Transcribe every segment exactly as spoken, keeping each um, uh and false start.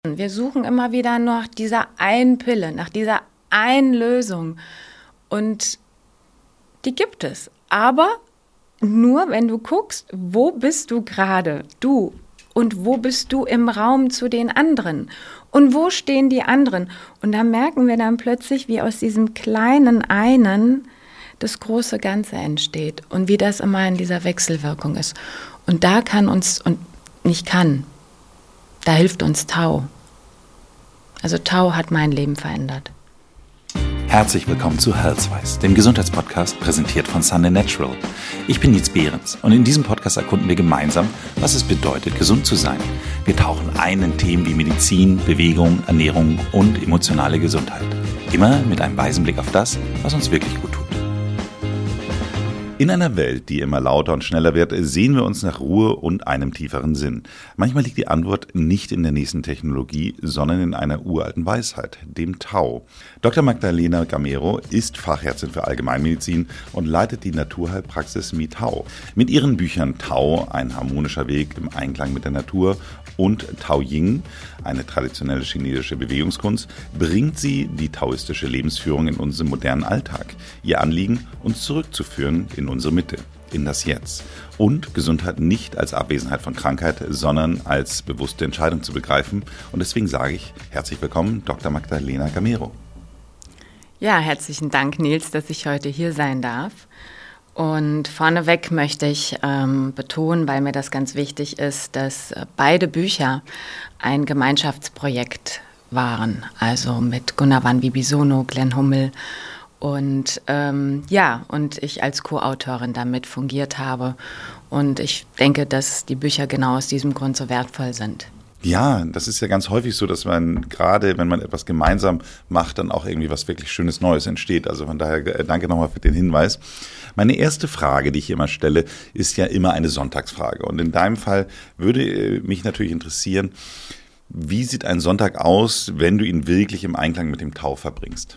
Wir suchen immer wieder nach dieser einen Pille, nach dieser einen Lösung. Und die gibt es. Aber nur, wenn du guckst, wo bist du gerade, du, und wo bist du im Raum zu den anderen? Und wo stehen die anderen? Und da merken wir dann plötzlich, wie aus diesem kleinen einen das große Ganze entsteht und wie das immer in dieser Wechselwirkung ist. Und da kann uns, und nicht kann, da hilft uns Tau. Also Tau hat mein Leben verändert. Herzlich willkommen zu Healthwise, dem Gesundheitspodcast präsentiert von Sunday Natural. Ich bin Nils Behrens und in diesem Podcast erkunden wir gemeinsam, was es bedeutet, gesund zu sein. Wir tauchen ein in Themen wie Medizin, Bewegung, Ernährung und emotionale Gesundheit. Immer mit einem weisen Blick auf das, was uns wirklich gut tut. In einer Welt, die immer lauter und schneller wird, sehen wir uns nach Ruhe und einem tieferen Sinn. Manchmal liegt die Antwort nicht in der nächsten Technologie, sondern in einer uralten Weisheit, dem Tau. Doktor Magdalena Gamero ist Fachärztin für Allgemeinmedizin und leitet die Naturheilpraxis MiTau. Mit ihren Büchern Tau, ein harmonischer Weg im Einklang mit der Natur, und Tao Ying, eine traditionelle chinesische Bewegungskunst, bringt sie die taoistische Lebensführung in unseren modernen Alltag. Ihr Anliegen, uns zurückzuführen in unsere Mitte, in das Jetzt. Und Gesundheit nicht als Abwesenheit von Krankheit, sondern als bewusste Entscheidung zu begreifen. Und deswegen sage ich herzlich willkommen, Doktor Magdalena Gamero. Ja, herzlichen Dank, Nils, dass ich heute hier sein darf. Und vorneweg möchte ich ähm, betonen, weil mir das ganz wichtig ist, dass äh, beide Bücher ein Gemeinschaftsprojekt waren. Also mit Gunnar van Bibisono, Glenn Hummel und ähm, ja, und ich als Co-Autorin damit fungiert habe. Und ich denke, dass die Bücher genau aus diesem Grund so wertvoll sind. Ja, das ist ja ganz häufig so, dass man gerade, wenn man etwas gemeinsam macht, dann auch irgendwie was wirklich Schönes Neues entsteht. Also von daher danke nochmal für den Hinweis. Meine erste Frage, die ich immer stelle, ist ja immer eine Sonntagsfrage. Und in deinem Fall würde mich natürlich interessieren, wie sieht ein Sonntag aus, wenn du ihn wirklich im Einklang mit dem Tau verbringst?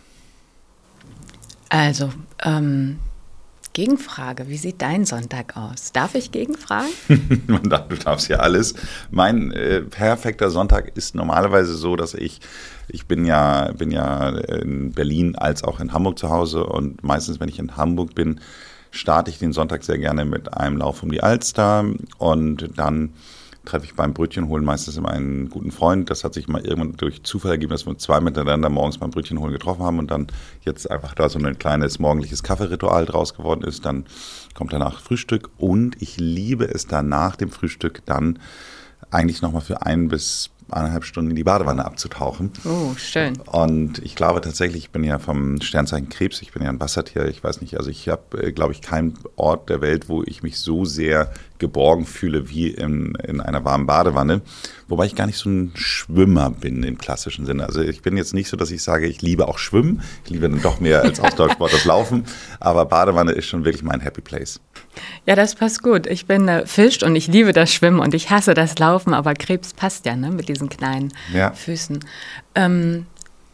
Also, ähm... Gegenfrage, wie sieht dein Sonntag aus? Darf ich gegenfragen? Du darfst ja alles. Mein äh, perfekter Sonntag ist normalerweise so, dass ich, ich bin ja, bin ja in Berlin als auch in Hamburg zu Hause und meistens, wenn ich in Hamburg bin, starte ich den Sonntag sehr gerne mit einem Lauf um die Alster und dann treffe ich beim Brötchen holen meistens immer einen guten Freund. Das hat sich mal irgendwann durch Zufall ergeben, dass wir uns zwei miteinander morgens beim Brötchen holen getroffen haben und dann jetzt einfach da so ein kleines morgendliches Kaffeeritual draus geworden ist. Dann kommt danach Frühstück und ich liebe es dann nach dem Frühstück dann eigentlich nochmal für ein bis eineinhalb Stunden in die Badewanne abzutauchen. Oh, schön. Und ich glaube tatsächlich, ich bin ja vom Sternzeichen Krebs, ich bin ja ein Wassertier, ich weiß nicht, also ich habe, glaube ich, keinen Ort der Welt, wo ich mich so sehr geborgen fühle wie in, in einer warmen Badewanne, wobei ich gar nicht so ein Schwimmer bin im klassischen Sinne. Also ich bin jetzt nicht so, dass ich sage, ich liebe auch Schwimmen, ich liebe dann doch mehr als Ausdauersport das Laufen, aber Badewanne ist schon wirklich mein Happy Place. Ja, das passt gut. Ich bin äh, Fisch und ich liebe das Schwimmen und ich hasse das Laufen, aber Krebs passt ja, ne, mit diesen kleinen ja. Füßen. Ähm,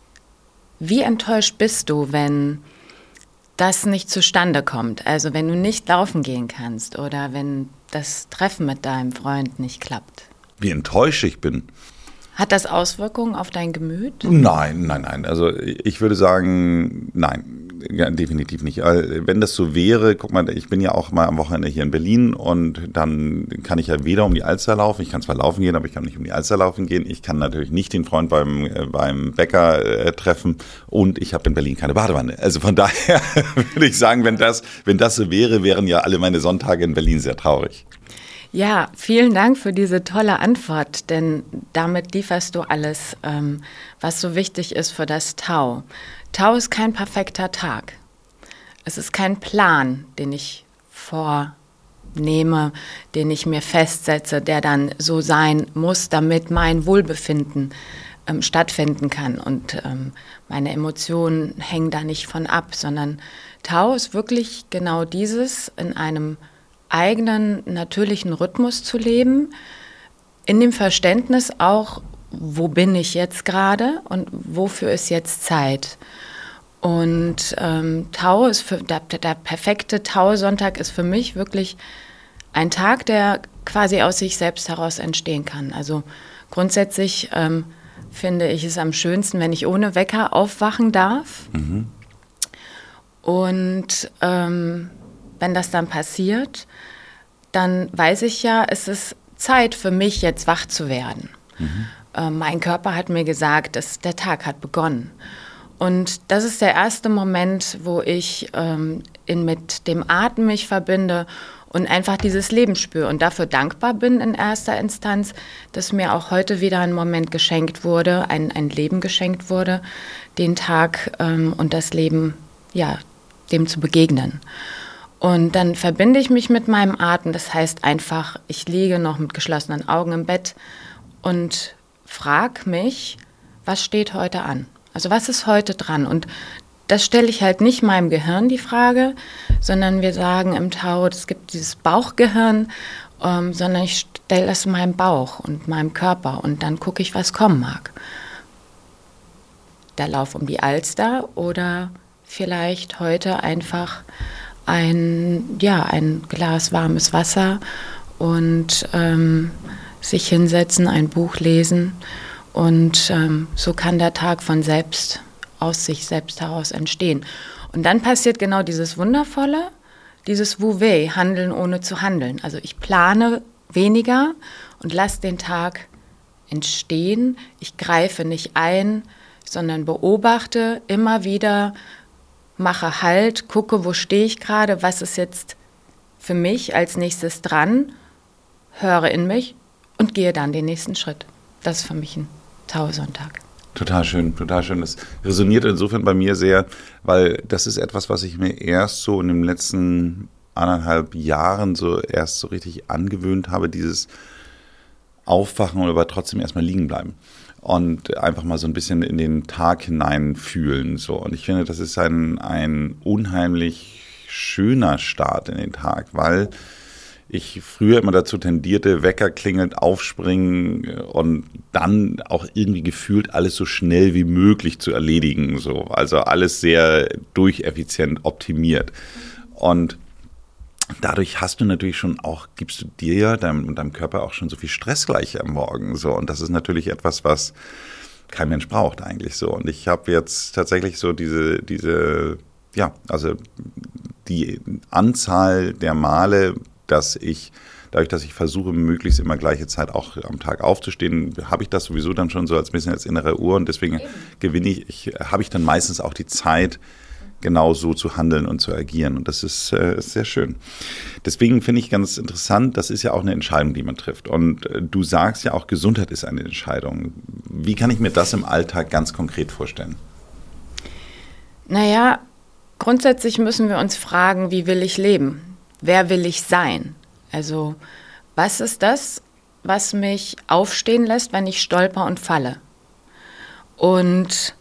wie enttäuscht bist du, wenn das nicht zustande kommt? Also wenn du nicht laufen gehen kannst oder wenn das Treffen mit deinem Freund nicht klappt? Wie enttäuscht ich bin? Hat das Auswirkungen auf dein Gemüt? Nein, nein, nein. Also ich würde sagen, nein, ja, definitiv nicht. Wenn das so wäre, guck mal, ich bin ja auch mal am Wochenende hier in Berlin und dann kann ich ja weder um die Alster laufen, ich kann zwar laufen gehen, aber ich kann nicht um die Alster laufen gehen. Ich kann natürlich nicht den Freund beim, äh, beim Bäcker äh, treffen und ich habe in Berlin keine Badewanne. Also von daher würde ich sagen, wenn das, wenn das so wäre, wären ja alle meine Sonntage in Berlin sehr traurig. Ja, vielen Dank für diese tolle Antwort, denn damit lieferst du alles, ähm, was so wichtig ist für das Tau. Tau ist kein perfekter Tag. Es ist kein Plan, den ich vornehme, den ich mir festsetze, der dann so sein muss, damit mein Wohlbefinden ähm, stattfinden kann. Und ähm, meine Emotionen hängen da nicht von ab, sondern Tau ist wirklich genau dieses, in einem eigenen natürlichen Rhythmus zu leben, in dem Verständnis auch, wo bin ich jetzt gerade und wofür ist jetzt Zeit. Und ähm, Tau ist für, der, der perfekte Tau-Sonntag ist für mich wirklich ein Tag, der quasi aus sich selbst heraus entstehen kann. Also grundsätzlich ähm, finde ich es am schönsten, wenn ich ohne Wecker aufwachen darf. Mhm. Und ähm, wenn das dann passiert, dann weiß ich ja, es ist Zeit für mich, jetzt wach zu werden. Mhm. Äh, mein Körper hat mir gesagt, dass der Tag hat begonnen. Und das ist der erste Moment, wo ich ähm, in, mit dem Atem mich verbinde und einfach dieses Leben spüre und dafür dankbar bin in erster Instanz, dass mir auch heute wieder ein Moment geschenkt wurde, ein, ein Leben geschenkt wurde, den Tag ähm, und das Leben, ja, dem zu begegnen. Und dann verbinde ich mich mit meinem Atem, das heißt einfach, ich liege noch mit geschlossenen Augen im Bett und frage mich, was steht heute an? Also was ist heute dran? Und das stelle ich halt nicht meinem Gehirn die Frage, sondern wir sagen im Tao, es gibt dieses Bauchgehirn, ähm, sondern ich stelle das meinem Bauch und meinem Körper und dann gucke ich, was kommen mag. Der Lauf um die Alster oder vielleicht heute einfach ein, ja, ein Glas warmes Wasser und ähm, sich hinsetzen, ein Buch lesen. Und ähm, so kann der Tag von selbst, aus sich selbst heraus entstehen. Und dann passiert genau dieses Wundervolle, dieses Wu-Wei, Handeln ohne zu handeln. Also ich plane weniger und lasse den Tag entstehen. Ich greife nicht ein, sondern beobachte immer wieder, mache Halt, gucke, wo stehe ich gerade, was ist jetzt für mich als nächstes dran, höre in mich und gehe dann den nächsten Schritt. Das ist für mich ein Tao-Sonntag. Total schön, total schön. Das resoniert insofern bei mir sehr, weil das ist etwas, was ich mir erst so in den letzten anderthalb Jahren so erst so richtig angewöhnt habe, dieses Aufwachen, aber trotzdem erstmal liegen bleiben und einfach mal so ein bisschen in den Tag hineinfühlen. So. Und ich finde, das ist ein, ein unheimlich schöner Start in den Tag, weil ich früher immer dazu tendierte, Wecker klingelt, aufspringen und dann auch irgendwie gefühlt alles so schnell wie möglich zu erledigen. So. Also alles sehr durcheffizient optimiert. Und dadurch hast du natürlich schon auch, gibst du dir deinem, und deinem Körper auch schon so viel Stress gleich am Morgen. So. Und das ist natürlich etwas, was kein Mensch braucht eigentlich so. Und ich habe jetzt tatsächlich so diese, diese, ja, also die Anzahl der Male, dass ich, dadurch, dass ich versuche, möglichst immer gleiche Zeit auch am Tag aufzustehen, habe ich das sowieso dann schon so als bisschen als innere Uhr und deswegen Eben. gewinne ich, ich habe ich dann meistens auch die Zeit, genau so zu handeln und zu agieren und das ist, äh, ist sehr schön. Deswegen finde ich ganz interessant, das ist ja auch eine Entscheidung, die man trifft und äh, du sagst ja auch, Gesundheit ist eine Entscheidung. Wie kann ich mir das im Alltag ganz konkret vorstellen? Naja, grundsätzlich müssen wir uns fragen, wie will ich leben? Wer will ich sein? Also, was ist das, was mich aufstehen lässt, wenn ich stolper und falle? Und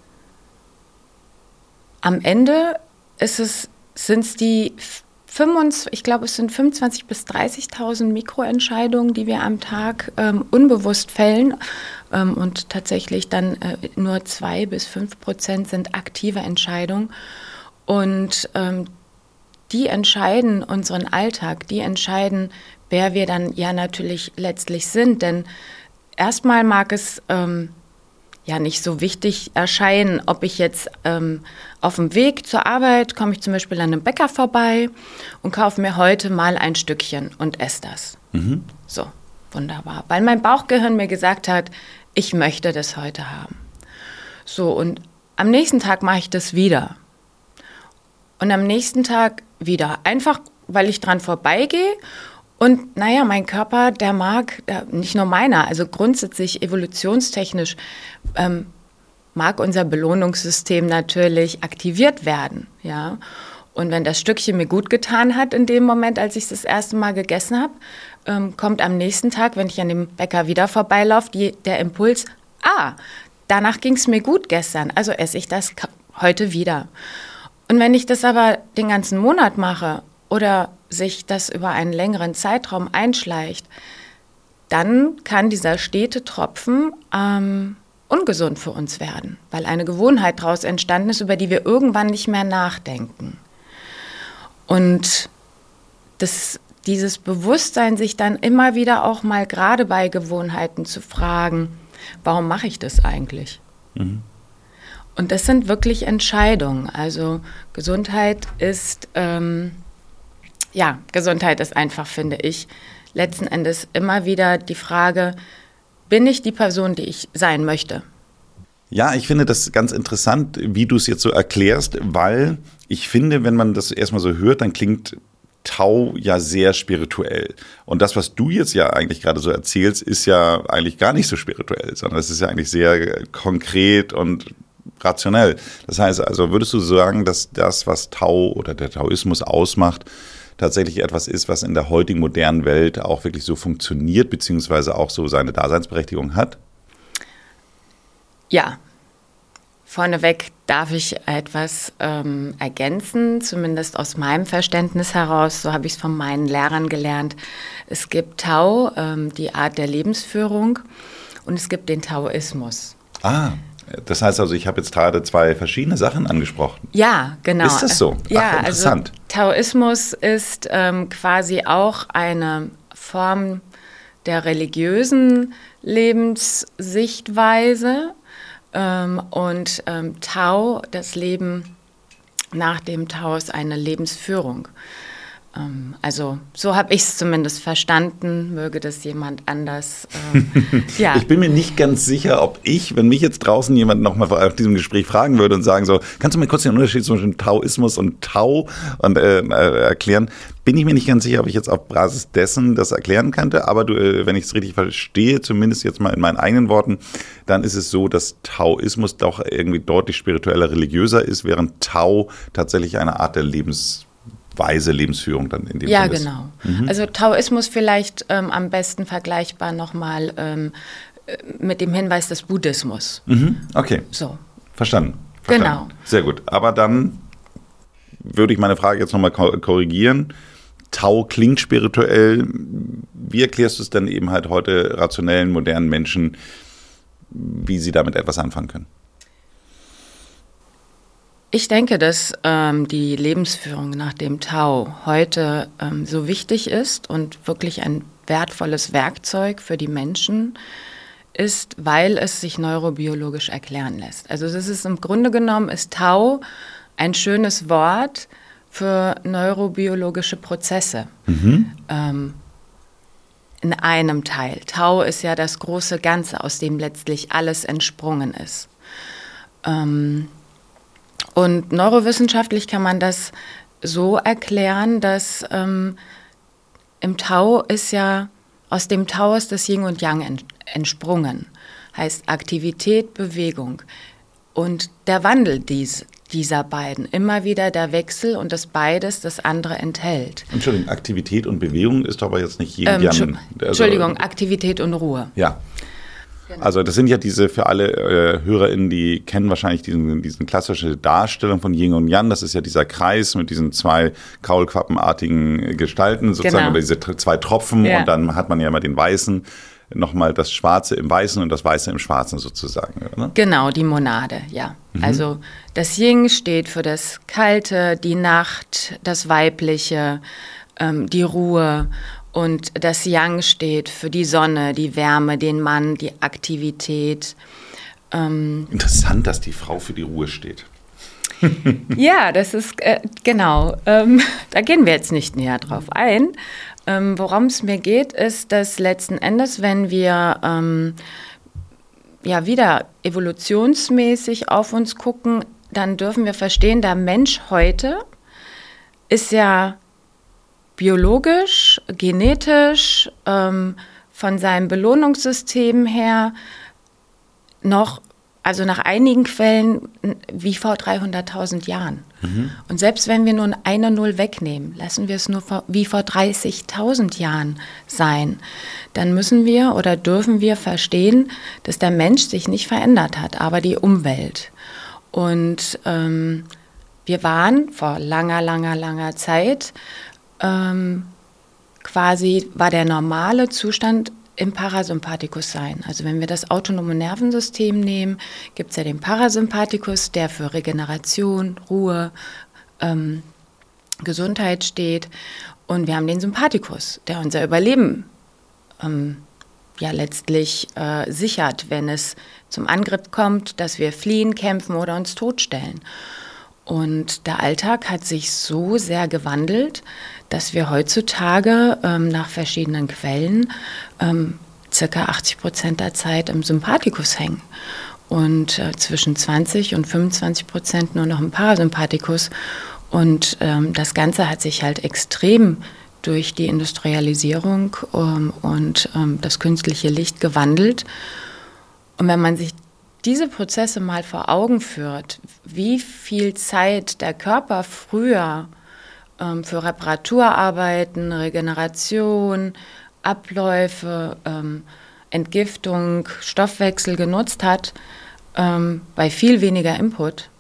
am Ende ist es, sind es die fünfundzwanzig, ich glaube, es sind fünfundzwanzigtausend bis dreißigtausend Mikroentscheidungen, die wir am Tag ähm, unbewusst fällen. Ähm, und tatsächlich dann äh, nur zwei bis fünf Prozent sind aktive Entscheidungen. Und ähm, die entscheiden unseren Alltag, die entscheiden, wer wir dann ja natürlich letztlich sind. Denn erstmal mag es ähm, ja nicht so wichtig erscheinen, ob ich jetzt ähm, auf dem Weg zur Arbeit, komme ich zum Beispiel an einem Bäcker vorbei und kaufe mir heute mal ein Stückchen und esse das. Mhm. So, wunderbar. Weil mein Bauchgehirn mir gesagt hat, ich möchte das heute haben. So, und am nächsten Tag mache ich das wieder. Und am nächsten Tag wieder. Einfach, weil ich dran vorbeigehe. Und naja, mein Körper, der mag, der, nicht nur meiner, also grundsätzlich evolutionstechnisch ähm, mag unser Belohnungssystem natürlich aktiviert werden. Ja? Und wenn das Stückchen mir gut getan hat in dem Moment, als ich es das erste Mal gegessen habe, ähm, kommt am nächsten Tag, wenn ich an dem Bäcker wieder vorbeilaufe, die, der Impuls, ah, danach ging es mir gut gestern, also esse ich das heute wieder. Und wenn ich das aber den ganzen Monat mache oder sich das über einen längeren Zeitraum einschleicht, dann kann dieser stete Tropfen ähm, ungesund für uns werden, weil eine Gewohnheit daraus entstanden ist, über die wir irgendwann nicht mehr nachdenken. Und das, dieses Bewusstsein, sich dann immer wieder auch mal gerade bei Gewohnheiten zu fragen, Warum mache ich das eigentlich? Mhm. Und das sind wirklich Entscheidungen. Also Gesundheit ist, ähm, ja, Gesundheit ist einfach, finde ich, letzten Endes immer wieder die Frage, bin ich die Person, die ich sein möchte? Ja, ich finde das ganz interessant, wie du es jetzt so erklärst, weil ich finde, wenn man das erstmal so hört, dann klingt Tao ja sehr spirituell. Und das, was du jetzt ja eigentlich gerade so erzählst, ist ja eigentlich gar nicht so spirituell, sondern es ist ja eigentlich sehr konkret und rationell. Das heißt also, würdest du sagen, dass das, was Tao oder der Taoismus ausmacht, tatsächlich etwas ist, was in der heutigen modernen Welt auch wirklich so funktioniert, beziehungsweise auch so seine Daseinsberechtigung hat? Ja. Vorneweg darf ich etwas ähm, ergänzen, zumindest aus meinem Verständnis heraus, so habe ich es von meinen Lehrern gelernt. Es gibt Tao, ähm, die Art der Lebensführung, und es gibt den Taoismus. Ah, das heißt also, ich habe jetzt gerade zwei verschiedene Sachen angesprochen. Ja, genau. Ist das so? Ach, ja, interessant. Also Taoismus ist ähm, quasi auch eine Form der religiösen Lebenssichtweise. Ähm, und ähm, Tao, das Leben nach dem Tao, ist eine Lebensführung. Ähm, also so habe ich es zumindest verstanden, möge das jemand anders. Ähm, ja. Ich bin mir nicht ganz sicher, ob ich, wenn mich jetzt draußen jemand nochmal auf diesem Gespräch fragen würde und sagen so, kannst du mir kurz den Unterschied zwischen Taoismus und Tao und, äh, äh, erklären, bin ich mir nicht ganz sicher, ob ich jetzt auf Basis dessen das erklären könnte, aber du, äh, wenn ich es richtig verstehe, zumindest jetzt mal in meinen eigenen Worten, dann ist es so, dass Taoismus doch irgendwie deutlich spiritueller, religiöser ist, während Tao tatsächlich eine Art der Lebens Weise Lebensführung dann in dem Ja, Fall ist. genau. Mhm. Also Taoismus vielleicht ähm, am besten vergleichbar nochmal ähm, mit dem Hinweis des Buddhismus. Mhm. Okay, so. Verstanden. Verstanden. Genau. Sehr gut, aber dann würde ich meine Frage jetzt nochmal korrigieren. Tao klingt spirituell. Wie erklärst du es denn eben halt heute rationellen, modernen Menschen, wie sie damit etwas anfangen können? Ich denke, dass ähm, die Lebensführung nach dem Tao heute ähm, so wichtig ist und wirklich ein wertvolles Werkzeug für die Menschen ist, weil es sich neurobiologisch erklären lässt. Also das ist im Grunde genommen, ist Tao ein schönes Wort für neurobiologische Prozesse. Mhm. Ähm, in einem Teil. Tao ist ja das große Ganze, aus dem letztlich alles entsprungen ist. Ähm, Und neurowissenschaftlich kann man das so erklären, dass ähm, im Tao ist ja, aus dem Tao ist das Yin und Yang ent, entsprungen. Heißt Aktivität, Bewegung. Und der Wandel dies, dieser beiden, immer wieder der Wechsel und das beides das andere enthält. Entschuldigung, Aktivität und Bewegung ist aber jetzt nicht Yin und Ähm, Yang. Also, Entschuldigung, Aktivität und Ruhe. Ja. Also das sind ja diese, für alle äh, HörerInnen, die kennen wahrscheinlich diesen, diesen klassische Darstellung von Yin und Yang. Das ist ja dieser Kreis mit diesen zwei kaulquappenartigen Gestalten, sozusagen, genau. Oder diese zwei Tropfen. Ja. Und dann hat man ja immer den Weißen, nochmal das Schwarze im Weißen und das Weiße im Schwarzen sozusagen. Oder? Genau, die Monade, ja. Mhm. Also das Yin steht für das Kalte, die Nacht, das Weibliche, ähm, die Ruhe. Und das Yang steht für die Sonne, die Wärme, den Mann, die Aktivität. Ähm Interessant, dass die Frau für die Ruhe steht. Ja, das ist, äh, genau, ähm, da gehen wir jetzt nicht näher drauf ein. Ähm, worum es mir geht, ist, dass letzten Endes, wenn wir ähm, ja wieder evolutionsmäßig auf uns gucken, dann dürfen wir verstehen, der Mensch heute ist ja biologisch, genetisch, ähm, von seinem Belohnungssystem her noch, also nach einigen Quellen, wie vor dreihunderttausend Jahren. Mhm. Und selbst wenn wir nun eine Null wegnehmen, lassen wir es nur vor, wie vor dreißigtausend Jahren sein, dann müssen wir oder dürfen wir verstehen, dass der Mensch sich nicht verändert hat, aber die Umwelt. Und ähm, wir waren vor langer, langer, langer Zeit Ähm, quasi war der normale Zustand im Parasympathikus sein. Also wenn wir das autonome Nervensystem nehmen, gibt es ja den Parasympathikus, der für Regeneration, Ruhe, ähm, Gesundheit steht. Und wir haben den Sympathikus, der unser Überleben ähm, ja letztlich äh, sichert, wenn es zum Angriff kommt, dass wir fliehen, kämpfen oder uns totstellen. Und der Alltag hat sich so sehr gewandelt, dass wir heutzutage ähm, nach verschiedenen Quellen ähm, circa achtzig Prozent der Zeit im Sympathikus hängen und äh, zwischen zwanzig und fünfundzwanzig Prozent nur noch im Parasympathikus. Und ähm, das Ganze hat sich halt extrem durch die Industrialisierung ähm, und ähm, das künstliche Licht gewandelt. Und wenn man sich diese Prozesse mal vor Augen führt, wie viel Zeit der Körper früher ähm, für Reparaturarbeiten, Regeneration, Abläufe, ähm, Entgiftung, Stoffwechsel genutzt hat, ähm, bei viel weniger Input,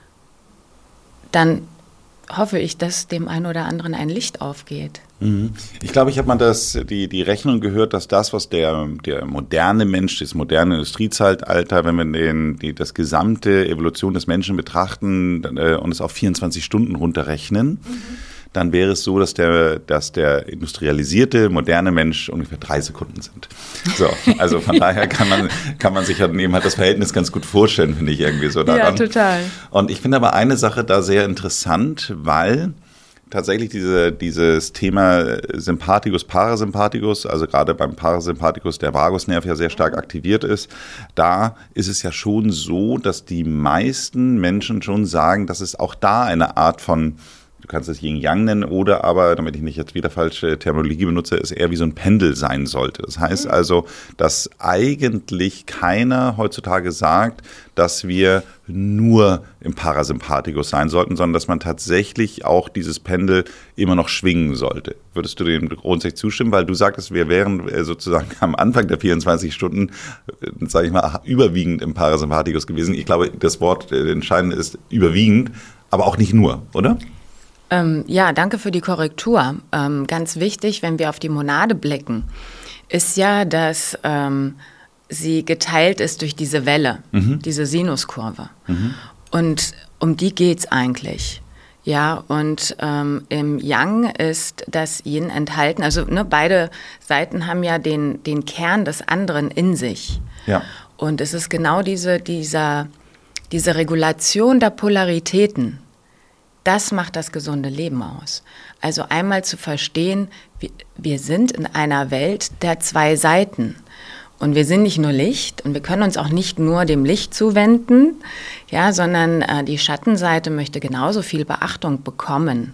dann hoffe ich, dass dem einen oder anderen ein Licht aufgeht. Ich glaube, ich habe mal das, die, die Rechnung gehört, dass das, was der, der moderne Mensch, das moderne Industriezeitalter, wenn wir den, die, das gesamte Evolution des Menschen betrachten äh, und es auf vierundzwanzig Stunden runterrechnen, mhm. dann wäre es so, dass der, dass der industrialisierte, moderne Mensch ungefähr drei Sekunden sind. So, also von daher kann man, kann man sich halt eben halt das Verhältnis ganz gut vorstellen, finde ich irgendwie so daran. Ja, total. Und ich finde aber eine Sache da sehr interessant, weil tatsächlich diese, dieses Thema Sympathikus, Parasympathikus, also gerade beim Parasympathikus der Vagusnerv ja sehr stark aktiviert ist, da ist es ja schon so, dass die meisten Menschen schon sagen, dass es auch da eine Art von, du kannst es Yin-Yang nennen, oder aber, damit ich nicht jetzt wieder falsche Terminologie benutze, es eher wie so ein Pendel sein sollte. Das heißt also, dass eigentlich keiner heutzutage sagt, dass wir nur im Parasympathikus sein sollten, sondern dass man tatsächlich auch dieses Pendel immer noch schwingen sollte. Würdest du dem grundsätzlich zustimmen? Weil du sagtest, wir wären sozusagen am Anfang der vierundzwanzig Stunden, sage ich mal, überwiegend im Parasympathikus gewesen. Ich glaube, das Wort entscheidend ist überwiegend, aber auch nicht nur, oder? Ähm, ja, danke für die Korrektur. Ähm, ganz wichtig, wenn wir auf die Monade blicken, ist ja, dass ähm, sie geteilt ist durch diese Welle, mhm. diese Sinuskurve. Mhm. Und um die geht's eigentlich. Ja, und ähm, im Yang ist das Yin enthalten. Also ne, beide Seiten haben ja den, den Kern des anderen in sich. Ja. Und es ist genau diese, dieser, diese Regulation der Polaritäten. Das macht das gesunde Leben aus. Also einmal zu verstehen, wir, wir sind in einer Welt der zwei Seiten. Und wir sind nicht nur Licht und wir können uns auch nicht nur dem Licht zuwenden, ja, sondern äh, die Schattenseite möchte genauso viel Beachtung bekommen.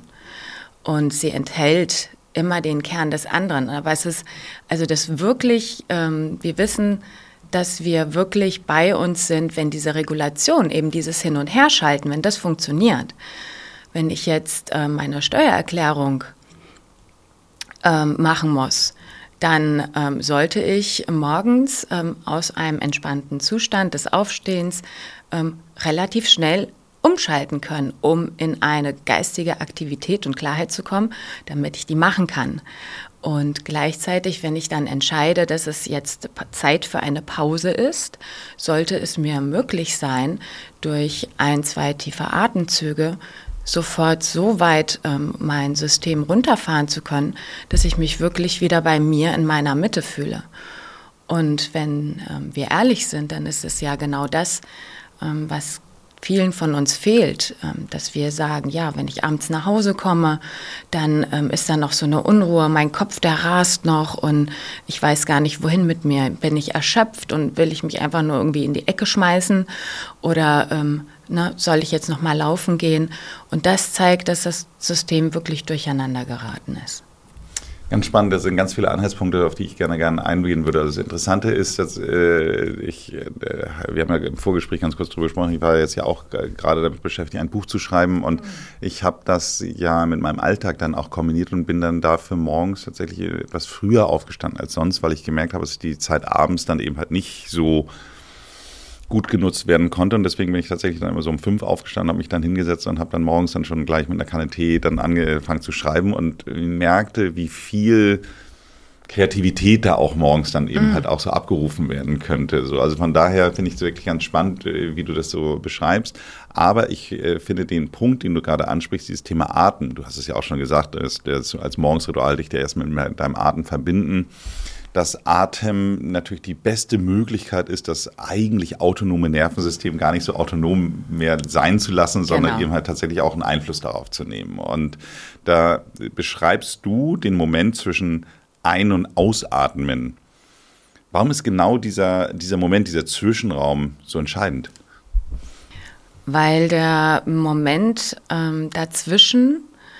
Und sie enthält immer den Kern des anderen. Aber es ist, also das wirklich, ähm, wir wissen, dass wir wirklich bei uns sind, wenn diese Regulation, eben dieses Hin- und Herschalten, wenn das funktioniert. Wenn ich jetzt äh, meine Steuererklärung ähm, machen muss, dann ähm, sollte ich morgens ähm, aus einem entspannten Zustand des Aufstehens ähm, relativ schnell umschalten können, um in eine geistige Aktivität und Klarheit zu kommen, damit ich die machen kann. Und gleichzeitig, wenn ich dann entscheide, dass es jetzt Zeit für eine Pause ist, sollte es mir möglich sein, durch ein, zwei tiefe Atemzüge sofort so weit ähm, mein System runterfahren zu können, dass ich mich wirklich wieder bei mir in meiner Mitte fühle. Und wenn ähm, wir ehrlich sind, dann ist es ja genau das, ähm, was vielen von uns fehlt, ähm, dass wir sagen, ja, wenn ich abends nach Hause komme, dann ähm, ist da noch so eine Unruhe, mein Kopf, der rast noch und ich weiß gar nicht, wohin mit mir. Bin ich erschöpft und will ich mich einfach nur irgendwie in die Ecke schmeißen oder ähm, ne, soll ich jetzt noch mal laufen gehen? Und das zeigt, dass das System wirklich durcheinander geraten ist. Ganz spannend, das sind ganz viele Anhaltspunkte, auf die ich gerne gerne eingehen würde. Also das Interessante ist, dass äh, ich, äh, wir haben ja im Vorgespräch ganz kurz drüber gesprochen, ich war jetzt ja auch gerade damit beschäftigt, ein Buch zu schreiben und mhm. ich habe das ja mit meinem Alltag dann auch kombiniert und bin dann dafür morgens tatsächlich etwas früher aufgestanden als sonst, weil ich gemerkt habe, dass die Zeit abends dann eben halt nicht so gut genutzt werden konnte und deswegen bin ich tatsächlich dann immer so um fünf aufgestanden, habe mich dann hingesetzt und habe dann morgens dann schon gleich mit einer Kanne Tee dann angefangen zu schreiben und merkte, wie viel Kreativität da auch morgens dann eben mm. halt auch so abgerufen werden könnte. So, also von daher finde ich es wirklich ganz spannend, wie du das so beschreibst. Aber ich äh, finde den Punkt, den du gerade ansprichst, dieses Thema Atem, du hast es ja auch schon gesagt, dass, dass als Morgensritual dich ja erst mit deinem Atem verbinden. dass Atem natürlich die beste Möglichkeit ist, das eigentlich autonome Nervensystem gar nicht so autonom mehr sein zu lassen, sondern Genau. eben halt tatsächlich auch einen Einfluss darauf zu nehmen. Und da beschreibst du den Moment zwischen Ein- und Ausatmen. Warum ist genau dieser, dieser Moment, dieser Zwischenraum so entscheidend? Weil der Moment ähm, dazwischen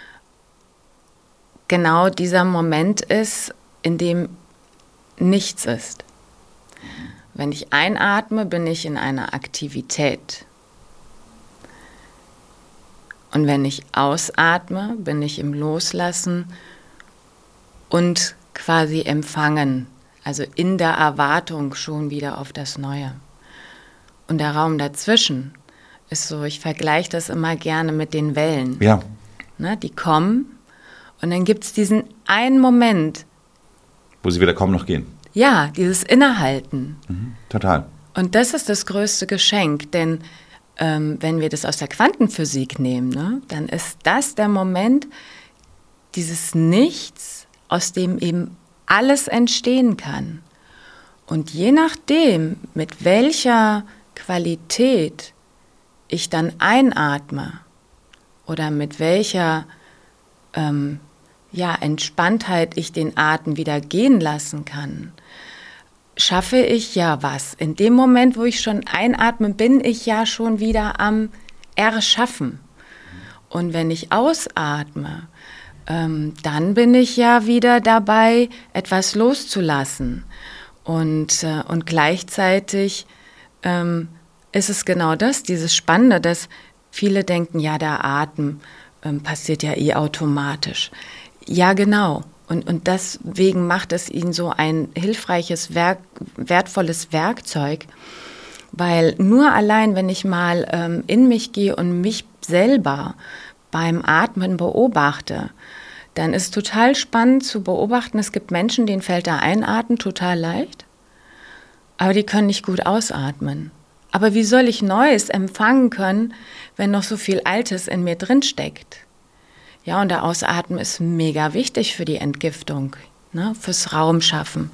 genau dieser Moment ist, in dem nichts ist. Wenn ich einatme, bin ich in einer Aktivität. Und wenn ich ausatme, bin ich im Loslassen und quasi empfangen, also in der Erwartung schon wieder auf das Neue. Und der Raum dazwischen ist so, ich vergleiche das immer gerne mit den Wellen. Ja. Ne, die kommen und dann gibt es diesen einen Moment, Wo sie weder kommen noch gehen. ja, dieses Innehalten. Mhm, total. Und das ist das größte Geschenk, denn ähm, wenn wir das aus der Quantenphysik nehmen, ne, dann ist das der Moment, dieses Nichts, aus dem eben alles entstehen kann. Und je nachdem, mit welcher Qualität ich dann einatme oder mit welcher ähm, ja, Entspanntheit ich den Atem wieder gehen lassen kann, schaffe ich ja was. In dem Moment, wo ich schon einatme, bin ich ja schon wieder am Erschaffen. Und wenn ich ausatme, ähm, dann bin ich ja wieder dabei, etwas loszulassen. Und, äh, und gleichzeitig ähm, ist es genau das, dieses Spannende, dass viele denken, ja, der Atem ähm, passiert ja eh automatisch. Ja, genau. Und, und deswegen macht es ihn so ein hilfreiches, Werk, wertvolles Werkzeug, weil nur allein, wenn ich mal ähm, in mich gehe und mich selber beim Atmen beobachte, dann ist total spannend zu beobachten, es gibt Menschen, denen fällt der Einatmen total leicht, aber die können nicht gut ausatmen. Aber wie soll ich Neues empfangen können, wenn noch so viel Altes in mir drin steckt? Ja, und der Ausatmen ist mega wichtig für die Entgiftung, ne, fürs Raumschaffen.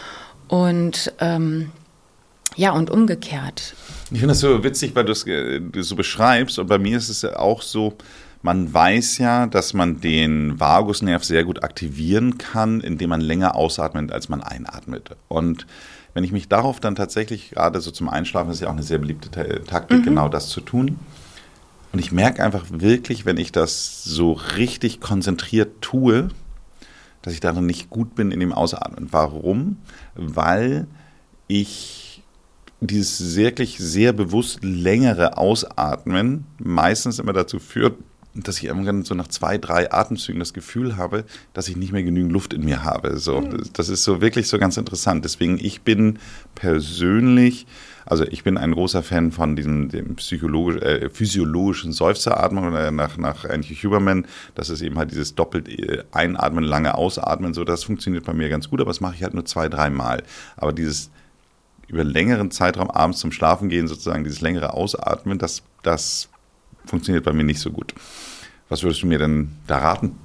Und ähm, ja, und umgekehrt. Ich finde das so witzig, weil du es so beschreibst. Und bei mir ist es ja auch so, man weiß ja, dass man den Vagusnerv sehr gut aktivieren kann, indem man länger ausatmet, als man einatmet. Und wenn ich mich darauf dann tatsächlich, gerade so zum Einschlafen, ist ja auch eine sehr beliebte Taktik, mhm. genau das zu tun. Und ich merke einfach wirklich, wenn ich das so richtig konzentriert tue, dass ich darin nicht gut bin in dem Ausatmen. Warum? Weil ich dieses wirklich sehr bewusst längere Ausatmen meistens immer dazu führt, dass ich irgendwann so nach zwei, drei Atemzügen das Gefühl habe, dass ich nicht mehr genügend Luft in mir habe. So, das, das ist so wirklich so ganz interessant. Deswegen, ich bin persönlich, also ich bin ein großer Fan von diesem dem psychologisch, äh, physiologischen Seufzeratmung äh, nach, nach Antje Huberman. Das ist eben halt dieses doppelt Einatmen, lange Ausatmen. So, das funktioniert bei mir ganz gut, aber das mache ich halt nur zwei, drei Mal. Aber dieses über längeren Zeitraum abends zum Schlafen gehen, sozusagen dieses längere Ausatmen, das, das funktioniert bei mir nicht so gut. Was würdest du mir denn da raten?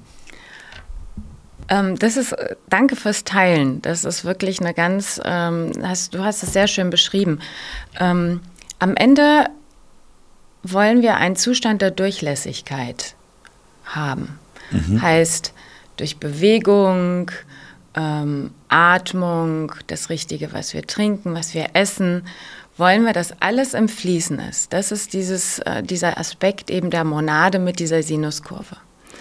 Ähm, das ist, danke fürs Teilen. Das ist wirklich eine ganz, ähm, hast, du hast es sehr schön beschrieben. Ähm, am Ende wollen wir einen Zustand der Durchlässigkeit haben. Mhm. Heißt, durch Bewegung, ähm, Atmung, das Richtige, was wir trinken, was wir essen, wollen wir, dass alles im Fließen ist. Das ist dieses, äh, dieser Aspekt eben der Monade mit dieser Sinuskurve.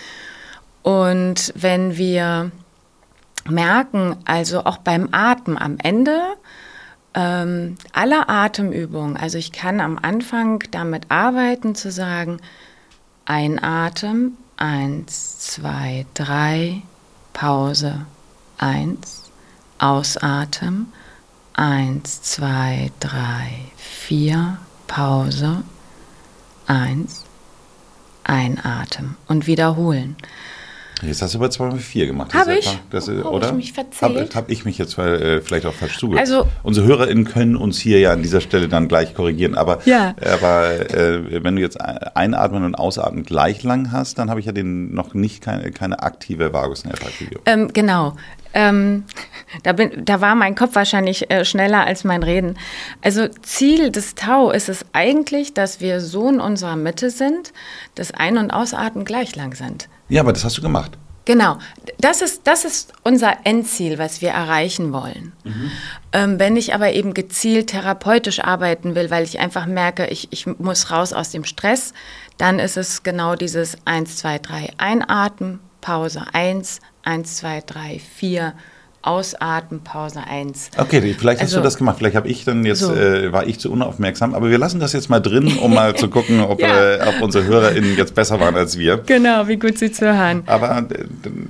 Und wenn wir merken, also auch beim Atmen am Ende ähm, aller Atemübungen, also ich kann am Anfang damit arbeiten zu sagen, Einatmen, eins, zwei, drei, Pause, eins, Ausatmen, eins, zwei, drei, vier, Pause, eins, einatmen und wiederholen. Jetzt hast du aber zwei mal vier gemacht. Habe ich? Einfach, das, oh, oder? Habe ich mich verzählt? Habe hab ich mich jetzt äh, vielleicht auch falsch zugehört. Also, unsere HörerInnen können uns hier ja an dieser Stelle dann gleich korrigieren. Aber, ja. aber äh, wenn du jetzt Einatmen und Ausatmen gleich lang hast, dann habe ich ja den noch nicht keine, keine aktive Vagusnervaktivierung. Ähm, genau. Ähm, Da, bin, da war mein Kopf wahrscheinlich äh, schneller als mein Reden. Also Ziel des Tau ist es eigentlich, dass wir so in unserer Mitte sind, dass Ein- und Ausatmen gleich lang sind. Ja, aber das hast du gemacht. Genau, das ist, das ist unser Endziel, was wir erreichen wollen. Mhm. Ähm, wenn ich aber eben gezielt therapeutisch arbeiten will, weil ich einfach merke, ich, ich muss raus aus dem Stress, dann ist es genau dieses eins, zwei, drei, einatmen, Pause eins, eins, zwei, drei, vier, ausatmen, Pause eins. Okay, vielleicht hast also, du das gemacht. Vielleicht habe ich dann jetzt, so. äh, war ich zu unaufmerksam. Aber wir lassen das jetzt mal drin, um mal zu gucken, ob, ja. äh, ob unsere HörerInnen jetzt besser waren als wir. Genau, wie gut sie zu hören. Aber äh,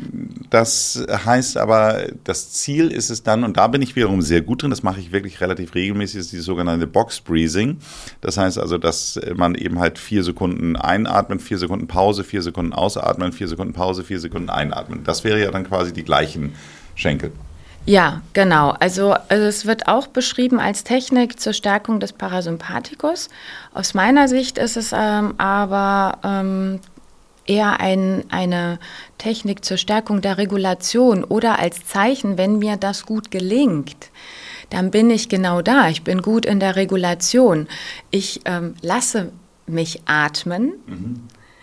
das heißt aber, das Ziel ist es dann, und da bin ich wiederum sehr gut drin, das mache ich wirklich relativ regelmäßig, ist dieses sogenannte Box Breathing. Das heißt also, dass man eben halt vier Sekunden einatmet, vier Sekunden Pause, vier Sekunden ausatmen, vier Sekunden Pause, vier Sekunden einatmen. Das wäre ja dann quasi die gleichen Schenkel. Ja, genau. Also, also es wird auch beschrieben als Technik zur Stärkung des Parasympathikus. Aus meiner Sicht ist es ähm, aber ähm, eher ein, eine Technik zur Stärkung der Regulation oder als Zeichen, wenn mir das gut gelingt, dann bin ich genau da. Ich bin gut in der Regulation. Ich ähm, lasse mich atmen, mhm.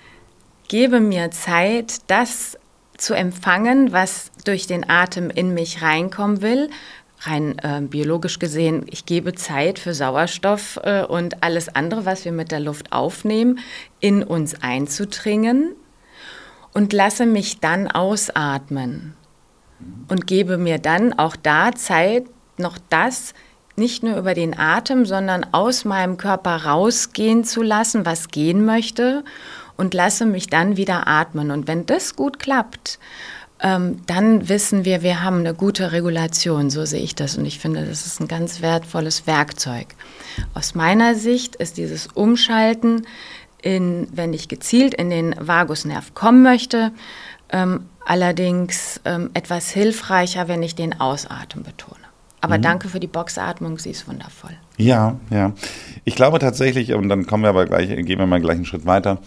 gebe mir Zeit, das zu empfangen, was durch den Atem in mich reinkommen will. Rein äh, biologisch gesehen, ich gebe Zeit für Sauerstoff äh, und alles andere, was wir mit der Luft aufnehmen, in uns einzudringen und lasse mich dann ausatmen und gebe mir dann auch da Zeit, noch das nicht nur über den Atem, sondern aus meinem Körper rausgehen zu lassen, was gehen möchte, und lasse mich dann wieder atmen. Und wenn das gut klappt, ähm, dann wissen wir, wir haben eine gute Regulation. So sehe ich das. Und ich finde, das ist ein ganz wertvolles Werkzeug. Aus meiner Sicht ist dieses Umschalten, in, wenn ich gezielt in den Vagusnerv kommen möchte, ähm, allerdings ähm, etwas hilfreicher, wenn ich den Ausatmen betone. Aber mhm. danke für die Boxatmung, sie ist wundervoll. Ja, ja. Ich glaube tatsächlich, und dann kommen wir aber gleich, gehen wir mal gleich einen Schritt weiter.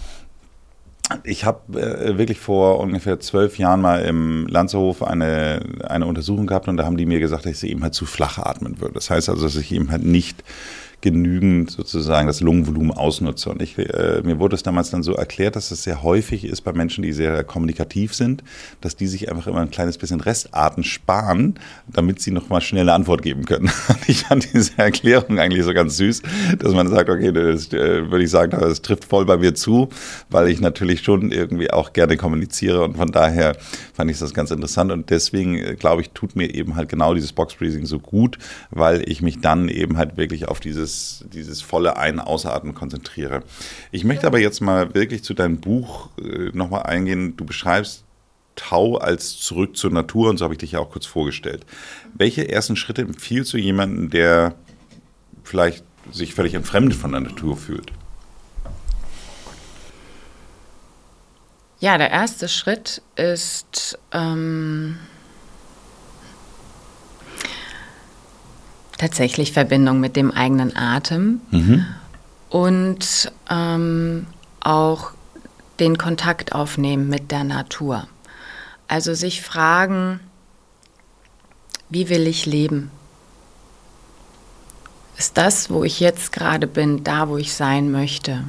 Ich habe äh, wirklich vor ungefähr zwölf Jahren mal im Lanzerhof eine, eine Untersuchung gehabt und da haben die mir gesagt, dass ich eben halt zu flach atmen würde. Das heißt also, dass ich eben halt nicht genügend sozusagen das Lungenvolumen ausnutze. Und ich, äh, mir wurde es damals dann so erklärt, dass es sehr häufig ist bei Menschen, die sehr kommunikativ sind, dass die sich einfach immer ein kleines bisschen Restatem sparen, damit sie nochmal schnell eine Antwort geben können. Und ich fand diese Erklärung eigentlich so ganz süß, dass man sagt, okay, das äh, würde ich sagen, das trifft voll bei mir zu, weil ich natürlich schon irgendwie auch gerne kommuniziere und von daher fand ich das ganz interessant und deswegen, äh, glaube ich, tut mir eben halt genau dieses Box-Breathing so gut, weil ich mich dann eben halt wirklich auf dieses dieses volle Ein- und Ausatmen konzentriere. Ich möchte aber jetzt mal wirklich zu deinem Buch äh, nochmal eingehen. Du beschreibst Tau als zurück zur Natur und so habe ich dich ja auch kurz vorgestellt. Welche ersten Schritte empfiehlst du jemandem, der vielleicht sich völlig entfremdet von der Natur fühlt? Ja, der erste Schritt ist ähm tatsächlich Verbindung mit dem eigenen Atem mhm. und ähm, auch den Kontakt aufnehmen mit der Natur. Also sich fragen, wie will ich leben? Ist das, wo ich jetzt gerade bin, da, wo ich sein möchte?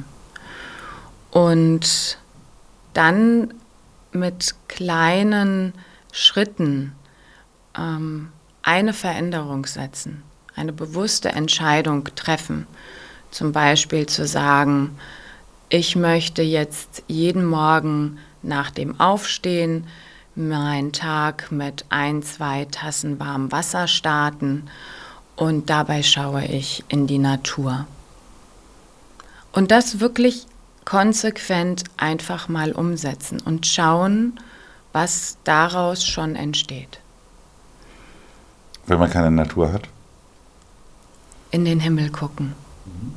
Und dann mit kleinen Schritten ähm, eine Veränderung setzen. Eine bewusste Entscheidung treffen, zum Beispiel zu sagen, ich möchte jetzt jeden Morgen nach dem Aufstehen meinen Tag mit ein, zwei Tassen warmem Wasser starten und dabei schaue ich in die Natur. Und das wirklich konsequent einfach mal umsetzen und schauen, was daraus schon entsteht. Wenn man keine Natur hat? In den Himmel gucken. Mhm.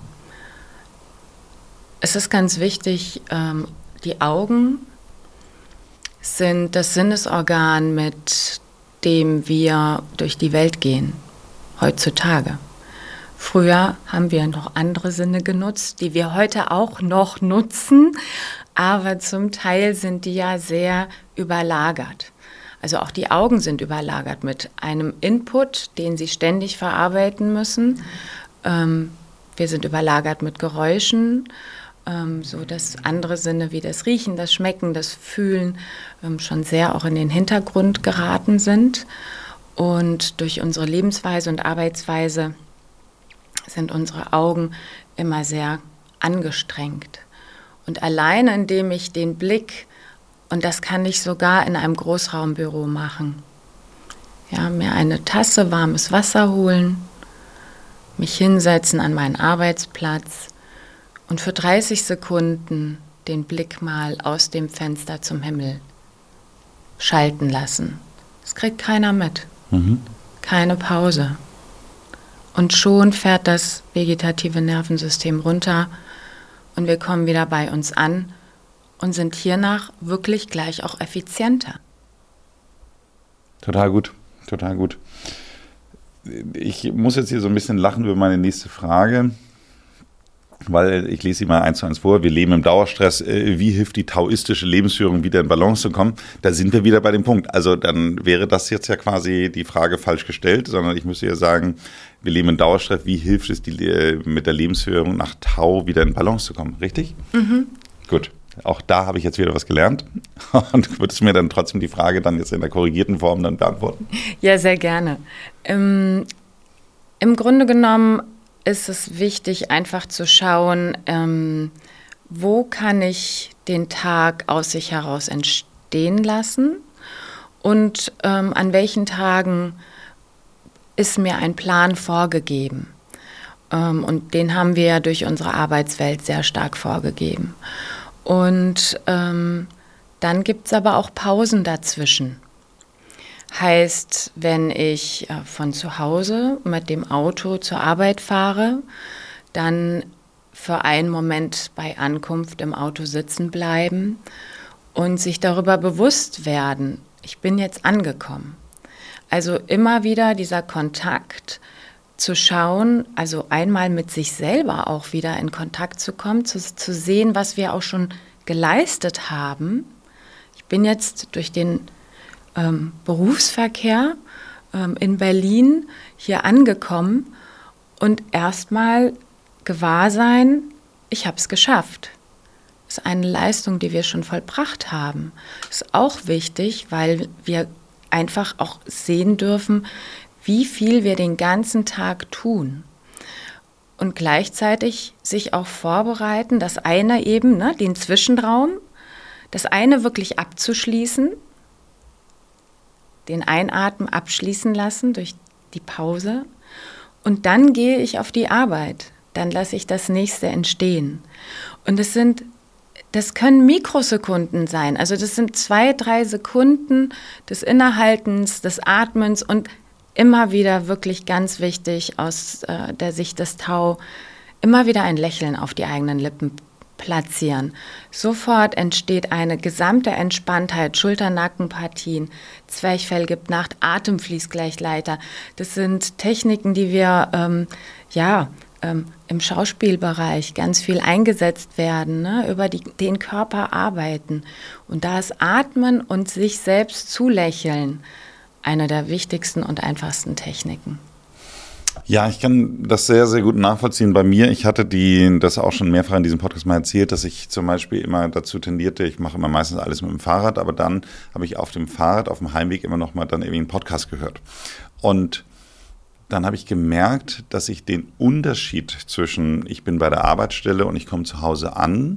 Es ist ganz wichtig, ähm, die Augen sind das Sinnesorgan, mit dem wir durch die Welt gehen, heutzutage. Früher haben wir noch andere Sinne genutzt, die wir heute auch noch nutzen, aber zum Teil sind die ja sehr überlagert. Also auch die Augen sind überlagert mit einem Input, den sie ständig verarbeiten müssen. Ähm, wir sind überlagert mit Geräuschen, ähm, so dass andere Sinne wie das Riechen, das Schmecken, das Fühlen ähm, schon sehr auch in den Hintergrund geraten sind. Und durch unsere Lebensweise und Arbeitsweise sind unsere Augen immer sehr angestrengt. Und alleine indem ich den Blick, und das kann ich sogar in einem Großraumbüro machen, ja, mir eine Tasse warmes Wasser holen, mich hinsetzen an meinen Arbeitsplatz und für dreißig Sekunden den Blick mal aus dem Fenster zum Himmel schalten lassen. Das kriegt keiner mit. Mhm. Keine Pause. Und schon fährt das vegetative Nervensystem runter und wir kommen wieder bei uns an und sind hiernach wirklich gleich auch effizienter. Total gut, total gut. Ich muss jetzt hier so ein bisschen lachen über meine nächste Frage, weil ich lese sie mal eins zu eins vor. Wir leben im Dauerstress. Wie hilft die taoistische Lebensführung, wieder in Balance zu kommen? Da sind wir wieder bei dem Punkt. Also dann wäre das jetzt ja quasi die Frage falsch gestellt, sondern ich müsste ja sagen, wir leben im Dauerstress. Wie hilft es, die, mit der Lebensführung nach Tao wieder in Balance zu kommen? Richtig? Mhm. Gut. Auch da habe ich jetzt wieder was gelernt. Und würdest du mir dann trotzdem die Frage dann jetzt in der korrigierten Form dann beantworten? Ja, sehr gerne. Im, im Grunde genommen ist es wichtig, einfach zu schauen, ähm, wo kann ich den Tag aus sich heraus entstehen lassen und ähm, an welchen Tagen ist mir ein Plan vorgegeben. Ähm, und den haben wir ja durch unsere Arbeitswelt sehr stark vorgegeben. Und ähm, dann gibt es aber auch Pausen dazwischen. Heißt, wenn ich äh, von zu Hause mit dem Auto zur Arbeit fahre, dann für einen Moment bei Ankunft im Auto sitzen bleiben und sich darüber bewusst werden, ich bin jetzt angekommen. Also immer wieder dieser Kontakt zu schauen, also einmal mit sich selber auch wieder in Kontakt zu kommen, zu, zu sehen, was wir auch schon geleistet haben. Ich bin jetzt durch den ähm, Berufsverkehr ähm, in Berlin hier angekommen und erstmal gewahr sein, ich habe es geschafft. Das ist eine Leistung, die wir schon vollbracht haben. Das ist auch wichtig, weil wir einfach auch sehen dürfen, wie viel wir den ganzen Tag tun. Und gleichzeitig sich auch vorbereiten, das eine eben, ne, den Zwischenraum, das eine wirklich abzuschließen, den Einatmen abschließen lassen durch die Pause. Und dann gehe ich auf die Arbeit. Dann lasse ich das nächste entstehen. Und es sind, das können Mikrosekunden sein. Also das sind zwei, drei Sekunden des Innehaltens, des Atmens und immer wieder wirklich ganz wichtig aus äh, der Sicht des Tao, immer wieder ein Lächeln auf die eigenen Lippen platzieren. Sofort entsteht eine gesamte Entspanntheit, Schulter-Nackenpartien, Zwerchfell gibt Nacht, Atem fließt gleich leichter. Das sind Techniken, die wir ähm, ja, ähm, im Schauspielbereich ganz viel eingesetzt werden, ne? Über die, den Körper arbeiten. Und da ist Atmen und sich selbst zulächeln eine der wichtigsten und einfachsten Techniken. Ja, ich kann das sehr, sehr gut nachvollziehen bei mir. Ich hatte die, das auch schon mehrfach in diesem Podcast mal erzählt, dass ich zum Beispiel immer dazu tendierte, ich mache immer meistens alles mit dem Fahrrad, aber dann habe ich auf dem Fahrrad, auf dem Heimweg immer noch mal dann irgendwie einen Podcast gehört. Und dann habe ich gemerkt, dass ich den Unterschied zwischen ich bin bei der Arbeitsstelle und ich komme zu Hause an,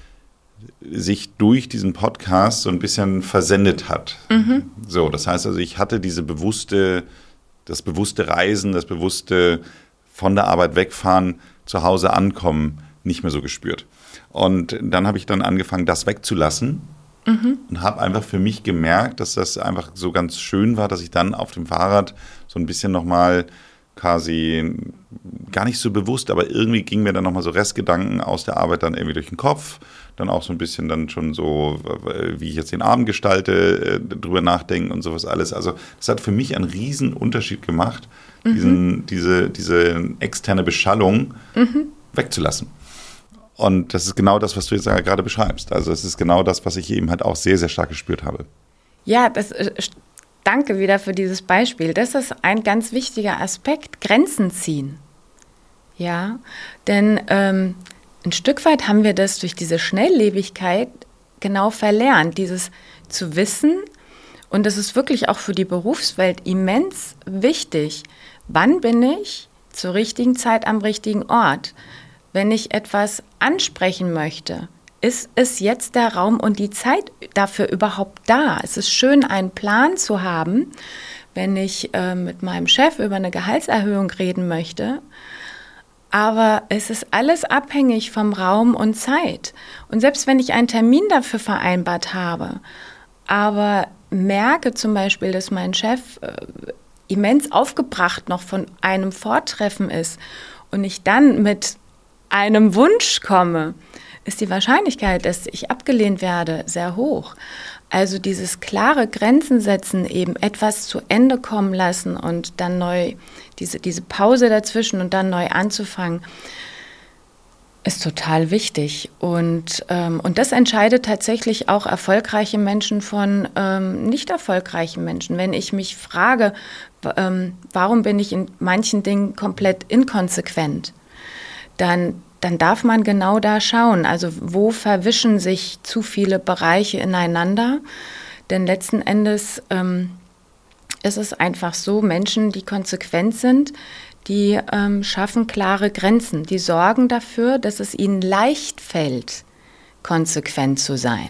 sich durch diesen Podcast so ein bisschen versendet hat. Mhm. So, das heißt also, ich hatte diese bewusste, das bewusste Reisen, das bewusste von der Arbeit wegfahren, zu Hause ankommen, nicht mehr so gespürt. Und dann habe ich dann angefangen, das wegzulassen mhm. und habe einfach für mich gemerkt, dass das einfach so ganz schön war, dass ich dann auf dem Fahrrad so ein bisschen nochmal quasi gar nicht so bewusst, aber irgendwie ging mir dann nochmal so Restgedanken aus der Arbeit dann irgendwie durch den Kopf, dann auch so ein bisschen dann schon so, wie ich jetzt den Abend gestalte, drüber nachdenken und sowas alles. Also das hat für mich einen riesen Unterschied gemacht, mhm. diesen, diese, diese externe Beschallung mhm. wegzulassen. Und das ist genau das, was du jetzt gerade beschreibst. Also es ist genau das, was ich eben halt auch sehr, sehr stark gespürt habe. Ja, das danke wieder für dieses Beispiel. Das ist ein ganz wichtiger Aspekt, Grenzen ziehen. Ja, denn ähm, ein Stück weit haben wir das durch diese Schnelllebigkeit genau verlernt, dieses zu wissen. Und das ist wirklich auch für die Berufswelt immens wichtig. Wann bin ich zur richtigen Zeit am richtigen Ort? Wenn ich etwas ansprechen möchte, ist es jetzt der Raum und die Zeit dafür überhaupt da? Es ist schön, einen Plan zu haben, wenn ich äh, mit meinem Chef über eine Gehaltserhöhung reden möchte. Aber es ist alles abhängig vom Raum und Zeit. Und selbst wenn ich einen Termin dafür vereinbart habe, aber merke zum Beispiel, dass mein Chef äh, immens aufgebracht noch von einem Vortreffen ist und ich dann mit einem Wunsch komme, ist die Wahrscheinlichkeit, dass ich abgelehnt werde, sehr hoch. Also dieses klare Grenzen setzen, eben etwas zu Ende kommen lassen und dann neu, diese, diese Pause dazwischen und dann neu anzufangen, ist total wichtig. Und, ähm, und das entscheidet tatsächlich auch erfolgreiche Menschen von ähm, nicht erfolgreichen Menschen. Wenn ich mich frage, ähm, warum bin ich in manchen Dingen komplett inkonsequent, dann dann darf man genau da schauen, also wo verwischen sich zu viele Bereiche ineinander, denn letzten Endes ähm, ist es einfach so, Menschen, die konsequent sind, die ähm, schaffen klare Grenzen, die sorgen dafür, dass es ihnen leicht fällt, konsequent zu sein.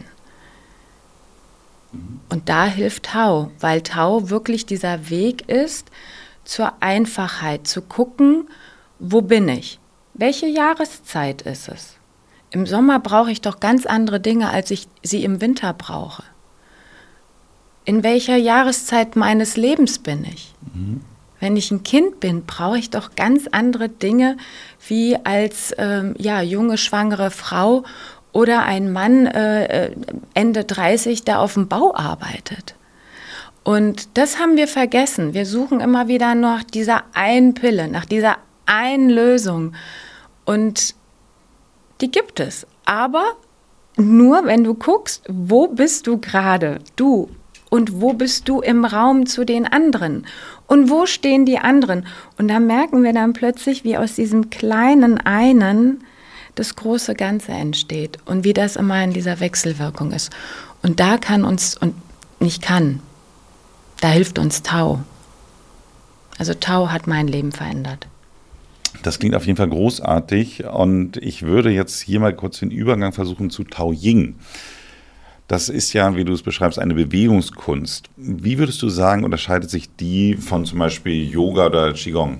Und da hilft Tao, weil Tao wirklich dieser Weg ist, zur Einfachheit, zu gucken, wo bin ich? Welche Jahreszeit ist es? Im Sommer brauche ich doch ganz andere Dinge, als ich sie im Winter brauche. In welcher Jahreszeit meines Lebens bin ich? Mhm. Wenn ich ein Kind bin, brauche ich doch ganz andere Dinge wie als ähm, ja, junge, schwangere Frau oder ein Mann äh, Ende dreißig, der auf dem Bau arbeitet. Und das haben wir vergessen. Wir suchen immer wieder nach dieser einen Pille, nach dieser einen Lösung. Und die gibt es. Aber nur, wenn du guckst, wo bist du gerade, du, und wo bist du im Raum zu den anderen? Und wo stehen die anderen? Und da merken wir dann plötzlich, wie aus diesem kleinen einen das große Ganze entsteht und wie das immer in dieser Wechselwirkung ist. Und da kann uns, und nicht kann, da hilft uns Tao. Also Tao hat mein Leben verändert. Das klingt auf jeden Fall großartig und ich würde jetzt hier mal kurz den Übergang versuchen zu Tao Ying. Das ist ja, wie du es beschreibst, eine Bewegungskunst. Wie würdest du sagen, unterscheidet sich die von zum Beispiel Yoga oder Qigong?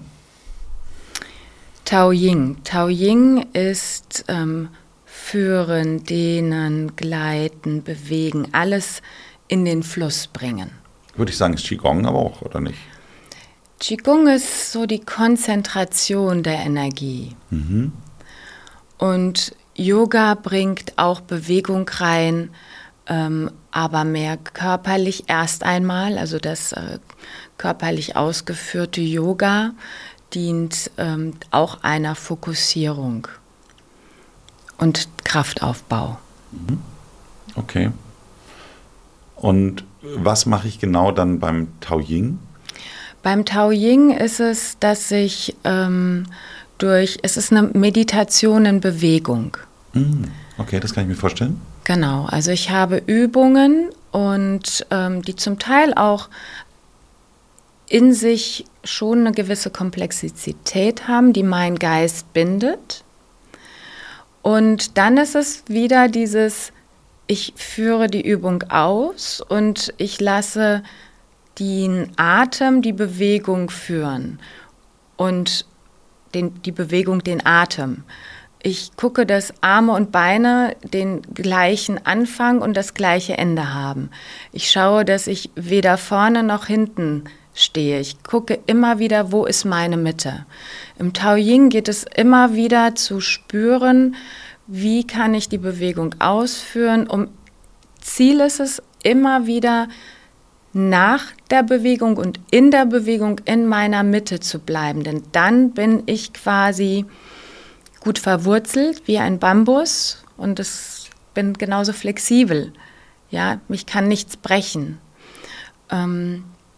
Tao Ying. Tao Ying ist ähm, führen, dehnen, gleiten, bewegen, alles in den Fluss bringen. Würde ich sagen, ist Qigong aber auch, oder nicht? Qigong ist so die Konzentration der Energie. Mhm. Und Yoga bringt auch Bewegung rein, ähm, aber mehr körperlich erst einmal. Also das äh, körperlich ausgeführte Yoga dient ähm, auch einer Fokussierung und Kraftaufbau. Mhm. Okay. Und was mache ich genau dann beim Tao Ying? Beim Tao Ying ist es, dass ich ähm, durch, es ist eine Meditation in Bewegung. Okay, das kann ich mir vorstellen. Genau, also ich habe Übungen und ähm, die zum Teil auch in sich schon eine gewisse Komplexität haben, die mein Geist bindet. Und dann ist es wieder dieses, ich führe die Übung aus und ich lasse den Atem, die Bewegung führen und den, die Bewegung, den Atem. Ich gucke, dass Arme und Beine den gleichen Anfang und das gleiche Ende haben. Ich schaue, dass ich weder vorne noch hinten stehe. Ich gucke immer wieder, wo ist meine Mitte. Im Tao Ying geht es immer wieder zu spüren, wie kann ich die Bewegung ausführen. Um Ziel ist es immer wieder, nach der Bewegung und in der Bewegung in meiner Mitte zu bleiben. Denn dann bin ich quasi gut verwurzelt wie ein Bambus und ich bin genauso flexibel. Ja, mich kann nichts brechen. Ähm,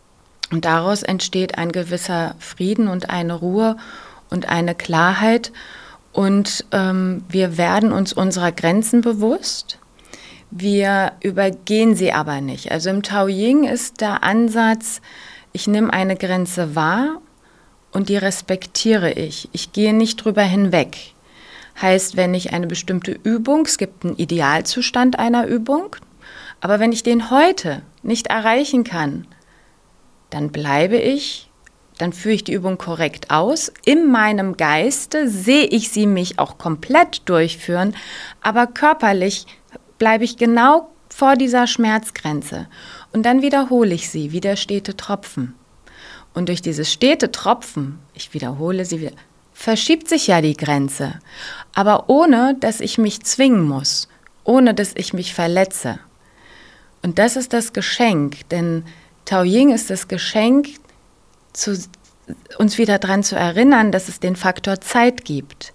Und daraus entsteht ein gewisser Frieden und eine Ruhe und eine Klarheit. Und ähm, wir werden uns unserer Grenzen bewusst. Wir übergehen sie aber nicht. Also im Taoying ist der Ansatz, ich nehme eine Grenze wahr und die respektiere ich. Ich gehe nicht drüber hinweg. Heißt, wenn ich eine bestimmte Übung, es gibt einen Idealzustand einer Übung, aber wenn ich den heute nicht erreichen kann, dann bleibe ich, dann führe ich die Übung korrekt aus. In meinem Geiste sehe ich sie mich auch komplett durchführen, aber körperlich bleibe ich genau vor dieser Schmerzgrenze. Und dann wiederhole ich sie, wie der stete Tropfen. Und durch dieses stete Tropfen, ich wiederhole sie wieder, verschiebt sich ja die Grenze. Aber ohne, dass ich mich zwingen muss, ohne, dass ich mich verletze. Und das ist das Geschenk, denn Taoying ist das Geschenk, zu, uns wieder daran zu erinnern, dass es den Faktor Zeit gibt.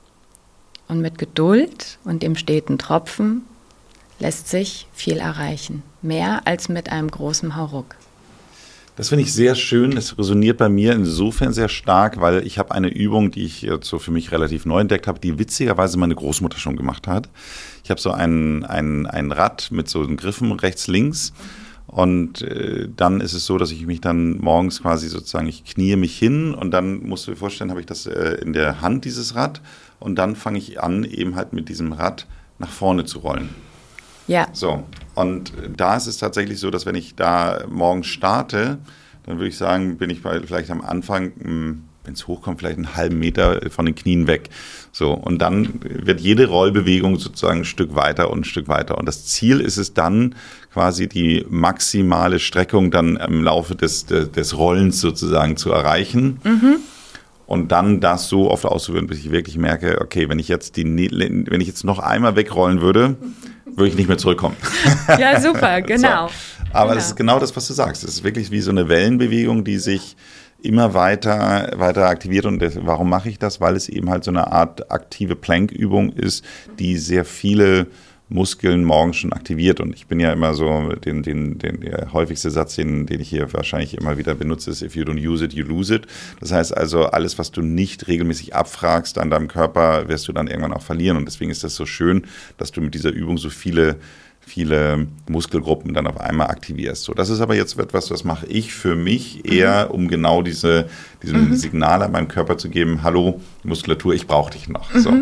Und mit Geduld und dem steten Tropfen lässt sich viel erreichen. Mehr als mit einem großen Hauruck. Das finde ich sehr schön. Es resoniert bei mir insofern sehr stark, weil ich habe eine Übung, die ich jetzt so für mich relativ neu entdeckt habe, die witzigerweise meine Großmutter schon gemacht hat. Ich habe so ein, ein, ein Rad mit so Griffen rechts, links. Und äh, dann ist es so, dass ich mich dann morgens quasi sozusagen, ich kniee mich hin und dann, musst du dir vorstellen, habe ich das äh, in der Hand, dieses Rad. Und dann fange ich an, eben halt mit diesem Rad nach vorne zu rollen. Ja. So, und da ist es tatsächlich so, dass wenn ich da morgens starte, dann würde ich sagen, bin ich bei, vielleicht am Anfang, wenn es hochkommt, vielleicht einen halben Meter von den Knien weg. So, und dann wird jede Rollbewegung sozusagen ein Stück weiter und ein Stück weiter. Und das Ziel ist es dann, quasi die maximale Streckung dann im Laufe des, des, des Rollens sozusagen zu erreichen. Mhm. Und dann das so oft auszuführen, bis ich wirklich merke, okay, wenn ich jetzt die, wenn ich jetzt noch einmal wegrollen würde, würde ich nicht mehr zurückkommen. Ja, super, genau. So. Aber genau. Das ist genau das, was du sagst. Es ist wirklich wie so eine Wellenbewegung, die sich immer weiter, weiter aktiviert. Und das, warum mache ich das? Weil es eben halt so eine Art aktive Plankübung ist, die sehr viele Muskeln morgens schon aktiviert. Und ich bin ja immer so, den, den, den, der häufigste Satz, den, den ich hier wahrscheinlich immer wieder benutze, ist, if you don't use it, you lose it. Das heißt also, alles, was du nicht regelmäßig abfragst an deinem Körper, wirst du dann irgendwann auch verlieren. Und deswegen ist das so schön, dass du mit dieser Übung so viele, viele Muskelgruppen dann auf einmal aktivierst. So, das ist aber jetzt etwas, was mache ich für mich eher, um genau diese, diesem mhm. Signal an meinem Körper zu geben, hallo, Muskulatur, ich brauche dich noch. Mhm. So.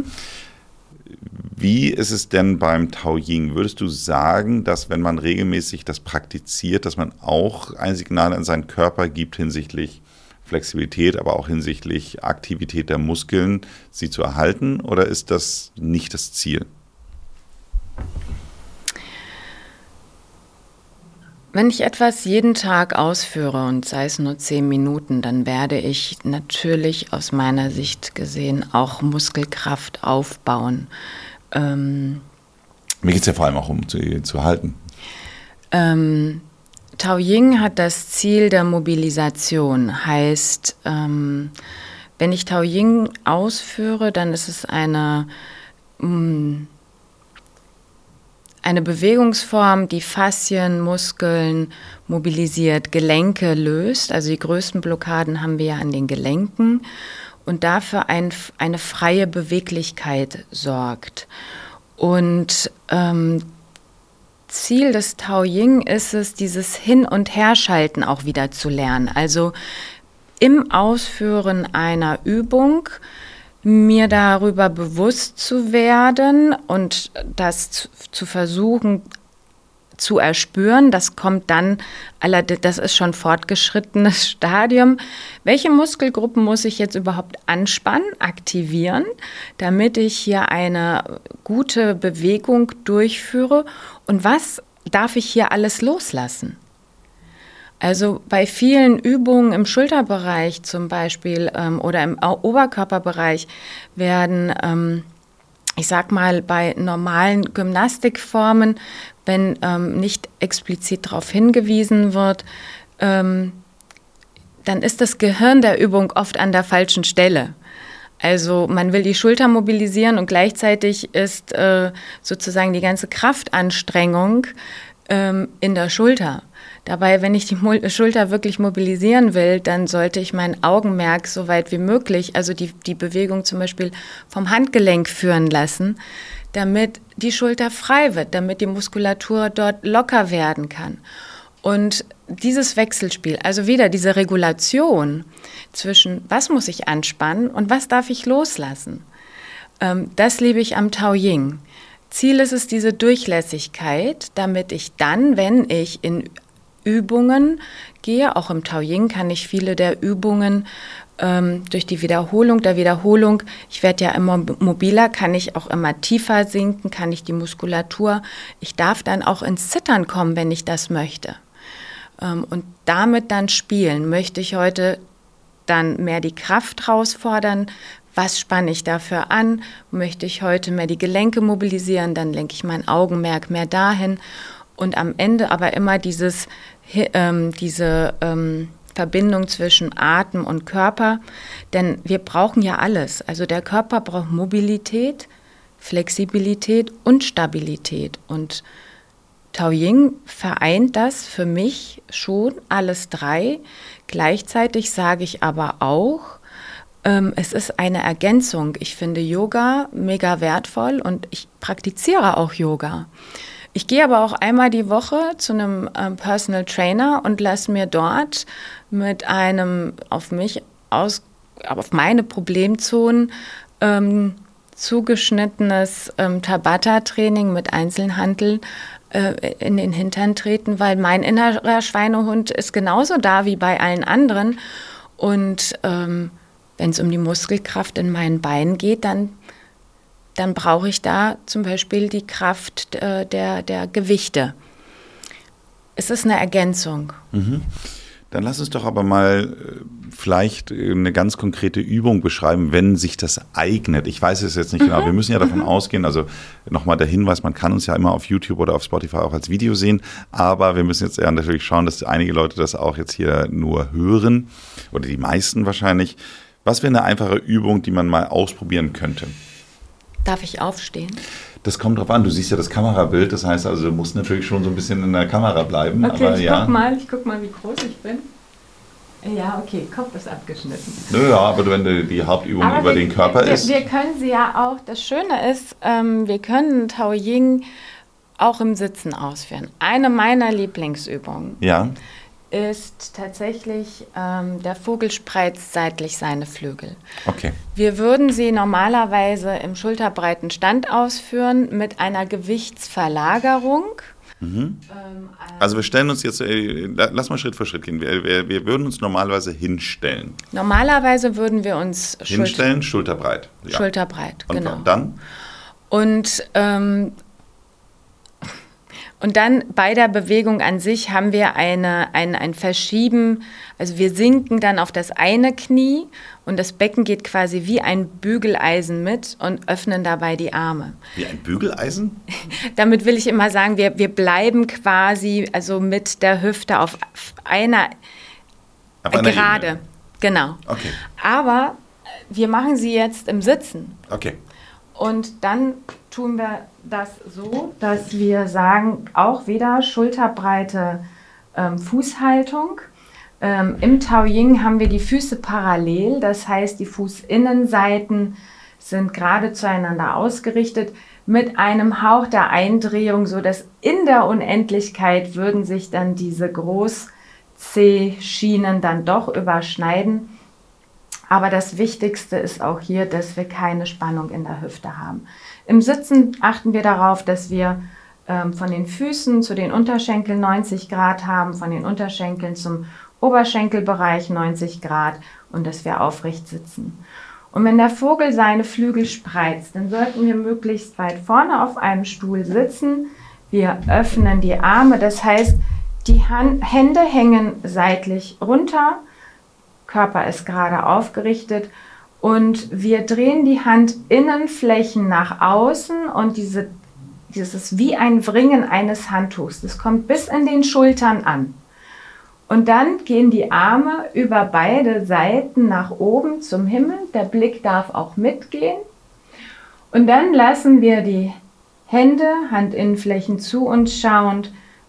Wie ist es denn beim Taoying? Würdest du sagen, dass wenn man regelmäßig das praktiziert, dass man auch ein Signal an seinen Körper gibt hinsichtlich Flexibilität, aber auch hinsichtlich Aktivität der Muskeln, sie zu erhalten? Oder ist das nicht das Ziel? Wenn ich etwas jeden Tag ausführe und sei es nur zehn Minuten, dann werde ich natürlich aus meiner Sicht gesehen auch Muskelkraft aufbauen. Ähm, Mir geht es ja vor allem auch um zu, zu halten. Ähm, Taoying hat das Ziel der Mobilisation. Heißt, ähm, wenn ich Taoying ausführe, dann ist es eine... Mh, Eine Bewegungsform, die Faszien, Muskeln mobilisiert, Gelenke löst. Also die größten Blockaden haben wir ja an den Gelenken und dafür ein, eine freie Beweglichkeit sorgt. Und ähm, Ziel des Taoying ist es, dieses Hin- und Herschalten auch wieder zu lernen. Also im Ausführen einer Übung mir darüber bewusst zu werden und das zu, zu versuchen zu erspüren, das kommt dann, das ist schon fortgeschrittenes Stadium. Welche Muskelgruppen muss ich jetzt überhaupt anspannen, aktivieren, damit ich hier eine gute Bewegung durchführe und was darf ich hier alles loslassen? Also bei vielen Übungen im Schulterbereich zum Beispiel ähm, oder im Oberkörperbereich werden, ähm, ich sag mal, bei normalen Gymnastikformen, wenn ähm, nicht explizit darauf hingewiesen wird, ähm, dann ist das Gehirn der Übung oft an der falschen Stelle. Also man will die Schulter mobilisieren und gleichzeitig ist äh, sozusagen die ganze Kraftanstrengung ähm, in der Schulter. Dabei, wenn ich die Mul- Schulter wirklich mobilisieren will, dann sollte ich mein Augenmerk so weit wie möglich, also die, die Bewegung zum Beispiel vom Handgelenk führen lassen, damit die Schulter frei wird, damit die Muskulatur dort locker werden kann. Und dieses Wechselspiel, also wieder diese Regulation zwischen, was muss ich anspannen und was darf ich loslassen, ähm, das liebe ich am Taoying. Ziel ist es, diese Durchlässigkeit, damit ich dann, wenn ich in Übungen gehe, auch im Taoying kann ich viele der Übungen ähm, durch die Wiederholung der Wiederholung, ich werde ja immer mobiler, kann ich auch immer tiefer sinken, kann ich die Muskulatur, ich darf dann auch ins Zittern kommen, wenn ich das möchte. Ähm, und damit dann spielen, möchte ich heute dann mehr die Kraft herausfordern. Was spanne ich dafür an? Möchte ich heute mehr die Gelenke mobilisieren? Dann lenke ich mein Augenmerk mehr dahin. Und am Ende aber immer dieses, ähm, diese ähm, Verbindung zwischen Atem und Körper. Denn wir brauchen ja alles. Also der Körper braucht Mobilität, Flexibilität und Stabilität. Und Taoying vereint das für mich schon alles drei. Gleichzeitig sage ich aber auch, ähm, es ist eine Ergänzung. Ich finde Yoga mega wertvoll und ich praktiziere auch Yoga. Ich gehe aber auch einmal die Woche zu einem ähm, Personal Trainer und lasse mir dort mit einem auf mich aus, auf meine Problemzonen ähm, zugeschnittenes ähm, Tabata-Training mit Einzelhantel äh, in den Hintern treten, weil mein innerer Schweinehund ist genauso da wie bei allen anderen. Und ähm, wenn es um die Muskelkraft in meinen Beinen geht, dann dann brauche ich da zum Beispiel die Kraft äh, der, der Gewichte. Es ist eine Ergänzung. Mhm. Dann lass uns doch aber mal äh, vielleicht eine ganz konkrete Übung beschreiben, wenn sich das eignet. Ich weiß es jetzt nicht mhm. genau. Wir müssen ja davon mhm. ausgehen, also nochmal der Hinweis, man kann uns ja immer auf YouTube oder auf Spotify auch als Video sehen, aber wir müssen jetzt ja natürlich schauen, dass einige Leute das auch jetzt hier nur hören oder die meisten wahrscheinlich. Was wäre eine einfache Übung, die man mal ausprobieren könnte? Darf ich aufstehen? Das kommt drauf an. Du siehst ja das Kamerabild. Das heißt also, du musst natürlich schon so ein bisschen in der Kamera bleiben. Okay, aber ich ja. guck mal, ich guck mal, wie groß ich bin. Ja, okay, Kopf ist abgeschnitten. Naja, aber wenn die, die Hauptübung aber über wir, den Körper wir, ist. Wir können sie ja auch, das Schöne ist, ähm, wir können Taoying auch im Sitzen ausführen. Eine meiner Lieblingsübungen. Ja. Ist tatsächlich, ähm, der Vogel spreizt seitlich seine Flügel. Okay. Wir würden sie normalerweise im schulterbreiten Stand ausführen mit einer Gewichtsverlagerung. Mhm. Ähm, also wir stellen uns jetzt, äh, lass mal Schritt für Schritt gehen. Wir, wir, wir würden uns normalerweise hinstellen. Normalerweise würden wir uns hinstellen, Schulter- schulterbreit. Ja. Schulterbreit, und genau. Dann? Und ähm, Und dann bei der Bewegung an sich haben wir eine, ein, ein Verschieben, also wir sinken dann auf das eine Knie und das Becken geht quasi wie ein Bügeleisen mit und öffnen dabei die Arme. Wie ein Bügeleisen? Damit will ich immer sagen, wir, wir bleiben quasi also mit der Hüfte auf einer, auf einer gerade. Ebene. Genau. Okay. Aber wir machen sie jetzt im Sitzen. Okay. Und dann tun wir das so, dass wir sagen, auch wieder schulterbreite ähm, Fußhaltung. Ähm, Im Taoying haben wir die Füße parallel, das heißt, die Fußinnenseiten sind gerade zueinander ausgerichtet mit einem Hauch der Eindrehung, sodass in der Unendlichkeit würden sich dann diese Groß-C-Schienen dann doch überschneiden. Aber das Wichtigste ist auch hier, dass wir keine Spannung in der Hüfte haben. Im Sitzen achten wir darauf, dass wir ähm, von den Füßen zu den Unterschenkeln neunzig Grad haben, von den Unterschenkeln zum Oberschenkelbereich neunzig Grad und dass wir aufrecht sitzen. Und wenn der Vogel seine Flügel spreizt, dann sollten wir möglichst weit vorne auf einem Stuhl sitzen. Wir öffnen die Arme, das heißt, die Hand, Hände hängen seitlich runter, Körper ist gerade aufgerichtet und wir drehen die Handinnenflächen nach außen und diese, dieses ist wie ein Wringen eines Handtuchs. Das kommt bis in den Schultern an. Und dann gehen die Arme über beide Seiten nach oben zum Himmel. Der Blick darf auch mitgehen. Und dann lassen wir die Hände, Handinnenflächen zu uns schauend,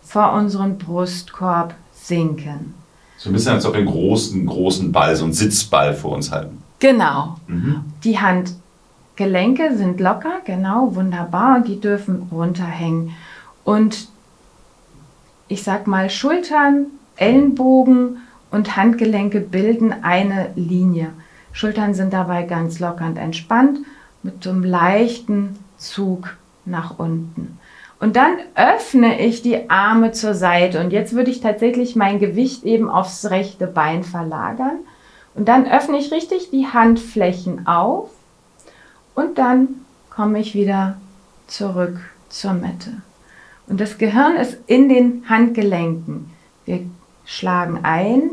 vor unseren Brustkorb sinken. So ein bisschen als ob wir einen großen, großen Ball, so einen Sitzball vor uns halten. Genau. Mhm. Die Handgelenke sind locker, genau, wunderbar. Die dürfen runterhängen. Und ich sag mal, Schultern, Ellenbogen und Handgelenke bilden eine Linie. Schultern sind dabei ganz locker und entspannt mit so einem leichten Zug nach unten. Und dann öffne ich die Arme zur Seite. Und jetzt würde ich tatsächlich mein Gewicht eben aufs rechte Bein verlagern. Und dann öffne ich richtig die Handflächen auf. Und dann komme ich wieder zurück zur Mitte. Und das Gehirn ist in den Handgelenken. Wir schlagen ein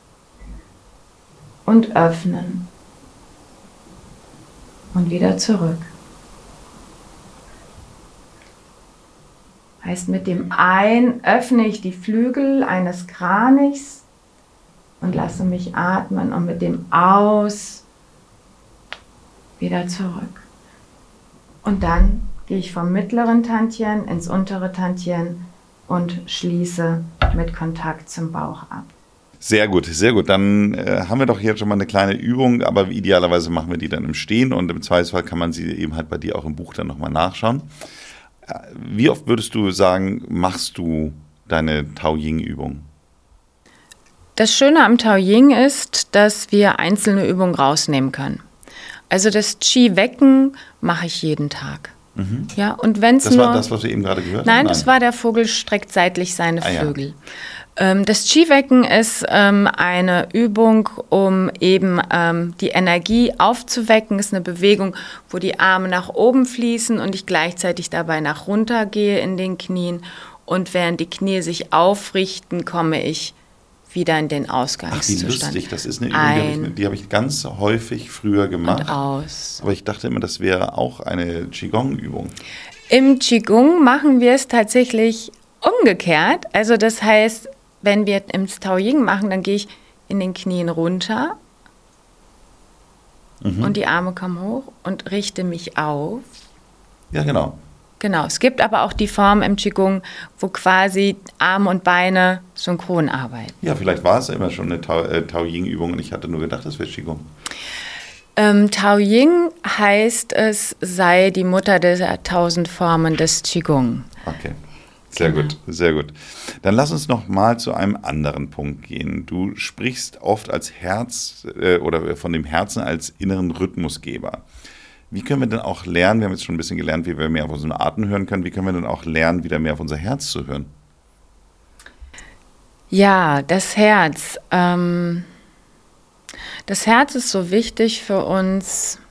und öffnen. Und wieder zurück. Heißt, mit dem Ein öffne ich die Flügel eines Kranichs und lasse mich atmen und mit dem Aus wieder zurück. Und dann gehe ich vom mittleren Tantien ins untere Tantien und schließe mit Kontakt zum Bauch ab. Sehr gut, sehr gut. Dann äh, haben wir doch jetzt schon mal eine kleine Übung, aber idealerweise machen wir die dann im Stehen und im Zweifelsfall kann man sie eben halt bei dir auch im Buch dann nochmal nachschauen. Wie oft würdest du sagen, machst du deine Taoying-Übung? Das Schöne am Taoying ist, dass wir einzelne Übungen rausnehmen können. Also das Qi-Wecken mache ich jeden Tag. Mhm. Ja, und wenn's das nur, war das, was wir eben gerade gehört nein, haben? Nein, das war der Vogel streckt seitlich seine ah, Flügel. Ja. Das Qi-Wecken ist ähm, eine Übung, um eben ähm, die Energie aufzuwecken. Es ist eine Bewegung, wo die Arme nach oben fließen und ich gleichzeitig dabei nach runter gehe in den Knien. Und während die Knie sich aufrichten, komme ich wieder in den Ausgangszustand. Ach, wie lustig. Das ist eine Übung, die habe ich, die habe ich ganz häufig früher gemacht. Und aus. Aber ich dachte immer, das wäre auch eine Qigong-Übung. Im Qigong machen wir es tatsächlich umgekehrt. Also das heißt, wenn wir im Taoying machen, dann gehe ich in den Knien runter mhm. und die Arme kommen hoch und richte mich auf. Ja, genau. Genau, es gibt aber auch die Form im Qigong, wo quasi Arme und Beine synchron arbeiten. Ja, vielleicht war es ja immer schon eine Tao, äh, Taoying-Übung und ich hatte nur gedacht, das wäre Qigong. Ähm, Taoying heißt, es sei die Mutter der tausend Formen des Qigong. Okay. Sehr genau. gut, sehr gut. Dann lass uns noch mal zu einem anderen Punkt gehen. Du sprichst oft als Herz äh, oder von dem Herzen als inneren Rhythmusgeber. Wie können wir denn auch lernen, wir haben jetzt schon ein bisschen gelernt, wie wir mehr auf unseren Atem hören können, wie können wir denn auch lernen, wieder mehr auf unser Herz zu hören? Ja, das Herz. Ähm, das Herz ist so wichtig für uns,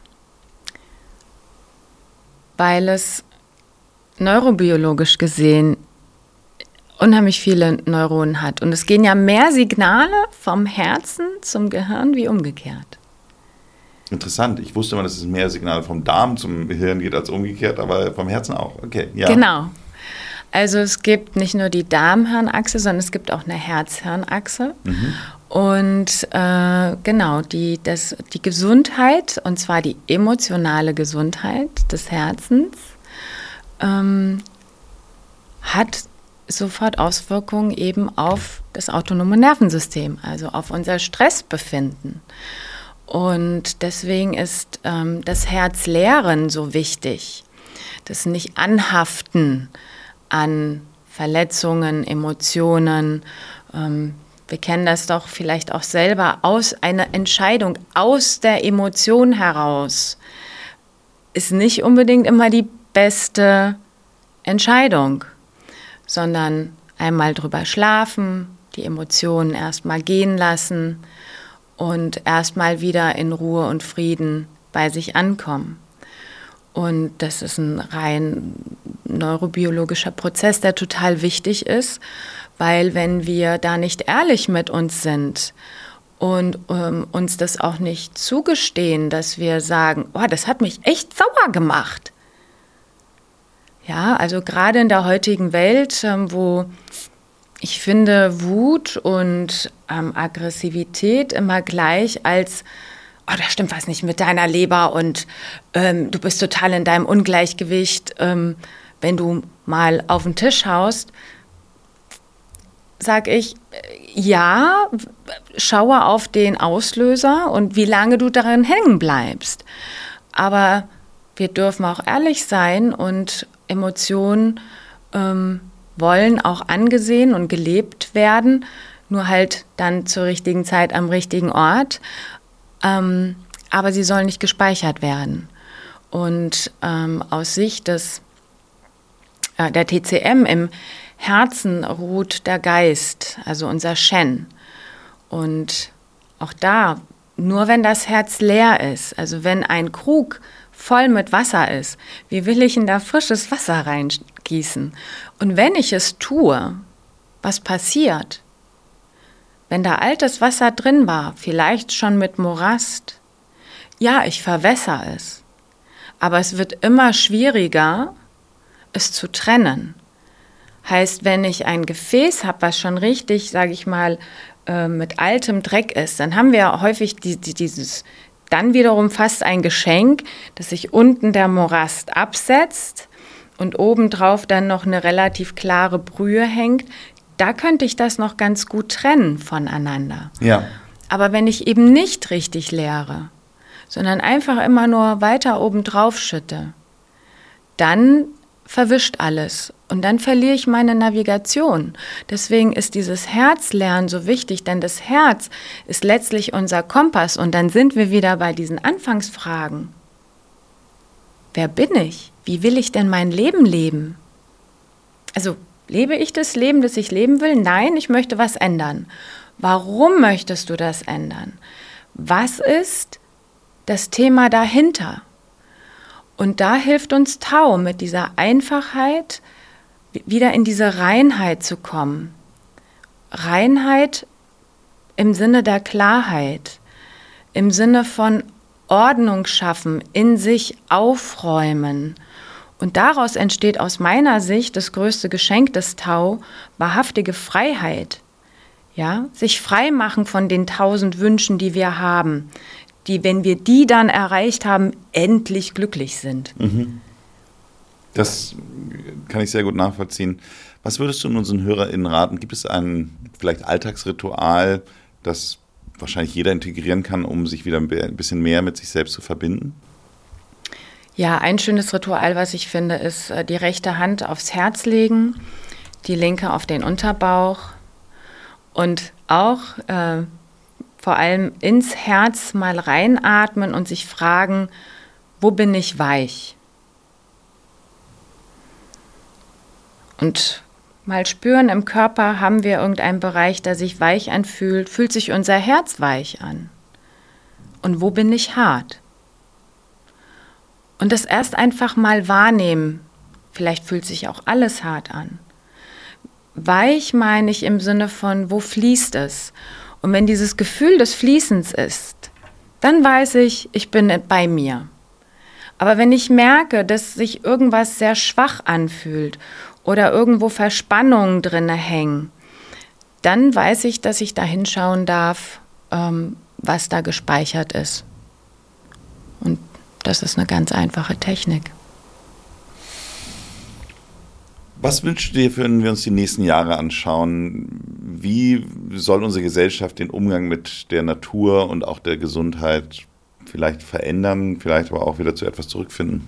weil es neurobiologisch gesehen unheimlich viele Neuronen hat. Und es gehen ja mehr Signale vom Herzen zum Gehirn wie umgekehrt. Interessant. Ich wusste immer, dass es mehr Signale vom Darm zum Gehirn geht als umgekehrt, aber vom Herzen auch. Okay, ja. Genau. Also es gibt nicht nur die Darm-Hirn-Achse, sondern es gibt auch eine Herz-Hirn-Achse. Mhm. Und äh, genau, die, das, die Gesundheit, und zwar die emotionale Gesundheit des Herzens, ähm, hat sofort Auswirkungen eben auf das autonome Nervensystem, also auf unser Stressbefinden. Und deswegen ist ähm, das Herzleeren so wichtig. Das nicht Anhaften an Verletzungen, Emotionen. Ähm, wir kennen das doch vielleicht auch selber aus einer Entscheidung aus der Emotion heraus. Ist nicht unbedingt immer die beste Entscheidung, sondern einmal drüber schlafen, die Emotionen erstmal gehen lassen und erstmal wieder in Ruhe und Frieden bei sich ankommen. Und das ist ein rein neurobiologischer Prozess, der total wichtig ist, weil wenn wir da nicht ehrlich mit uns sind und ähm, uns das auch nicht zugestehen, dass wir sagen, oh, das hat mich echt sauer gemacht. Ja, also gerade in der heutigen Welt, ähm, wo ich finde, Wut und ähm, Aggressivität immer gleich als, oh, da stimmt was nicht mit deiner Leber und ähm, du bist total in deinem Ungleichgewicht, ähm, wenn du mal auf den Tisch haust, sage ich, ja, schaue auf den Auslöser und wie lange du darin hängen bleibst. Aber wir dürfen auch ehrlich sein und Emotionen ähm, wollen auch angesehen und gelebt werden, nur halt dann zur richtigen Zeit am richtigen Ort. Ähm, aber sie sollen nicht gespeichert werden. Und ähm, aus Sicht des, äh, der T C M im Herzen ruht der Geist, also unser Shen. Und auch da, nur wenn das Herz leer ist, also wenn ein Krug voll mit Wasser ist, wie will ich in da frisches Wasser reingießen? Und wenn ich es tue, was passiert? Wenn da altes Wasser drin war, vielleicht schon mit Morast, ja, ich verwässer es. Aber es wird immer schwieriger, es zu trennen. Heißt, wenn ich ein Gefäß habe, was schon richtig, sage ich mal, äh, mit altem Dreck ist, dann haben wir häufig die, die, dieses, dann wiederum fast ein Geschenk, dass sich unten der Morast absetzt und obendrauf dann noch eine relativ klare Brühe hängt. Da könnte ich das noch ganz gut trennen voneinander. Ja. Aber wenn ich eben nicht richtig leere, sondern einfach immer nur weiter obendrauf schütte, dann verwischt alles und dann verliere ich meine Navigation. Deswegen ist dieses Herzlernen so wichtig, denn das Herz ist letztlich unser Kompass und dann sind wir wieder bei diesen Anfangsfragen. Wer bin ich? Wie will ich denn mein Leben leben? Also lebe ich das Leben, das ich leben will? Nein, ich möchte was ändern. Warum möchtest du das ändern? Was ist das Thema dahinter? Und da hilft uns Tao mit dieser Einfachheit, wieder in diese Reinheit zu kommen. Reinheit im Sinne der Klarheit, im Sinne von Ordnung schaffen, in sich aufräumen. Und daraus entsteht aus meiner Sicht das größte Geschenk des Tao, wahrhaftige Freiheit. Ja, sich frei machen von den tausend Wünschen, die wir haben, die, wenn wir die dann erreicht haben, endlich glücklich sind. Mhm. Das kann ich sehr gut nachvollziehen. Was würdest du unseren HörerInnen raten? Gibt es ein vielleicht Alltagsritual, das wahrscheinlich jeder integrieren kann, um sich wieder ein bisschen mehr mit sich selbst zu verbinden? Ja, ein schönes Ritual, was ich finde, ist die rechte Hand aufs Herz legen, die linke auf den Unterbauch und auch äh, vor allem ins Herz mal reinatmen und sich fragen, wo bin ich weich? Und mal spüren, im Körper haben wir irgendeinen Bereich, der sich weich anfühlt, fühlt sich unser Herz weich an? Und wo bin ich hart? Und das erst einfach mal wahrnehmen, vielleicht fühlt sich auch alles hart an. Weich meine ich im Sinne von, wo fließt es? Und wenn dieses Gefühl des Fließens ist, dann weiß ich, ich bin bei mir. Aber wenn ich merke, dass sich irgendwas sehr schwach anfühlt oder irgendwo Verspannungen drin hängen, dann weiß ich, dass ich da hinschauen darf, ähm, was da gespeichert ist. Und das ist eine ganz einfache Technik. Was wünschst du dir, wenn wir uns die nächsten Jahre anschauen? Wie soll unsere Gesellschaft den Umgang mit der Natur und auch der Gesundheit vielleicht verändern, vielleicht aber auch wieder zu etwas zurückfinden?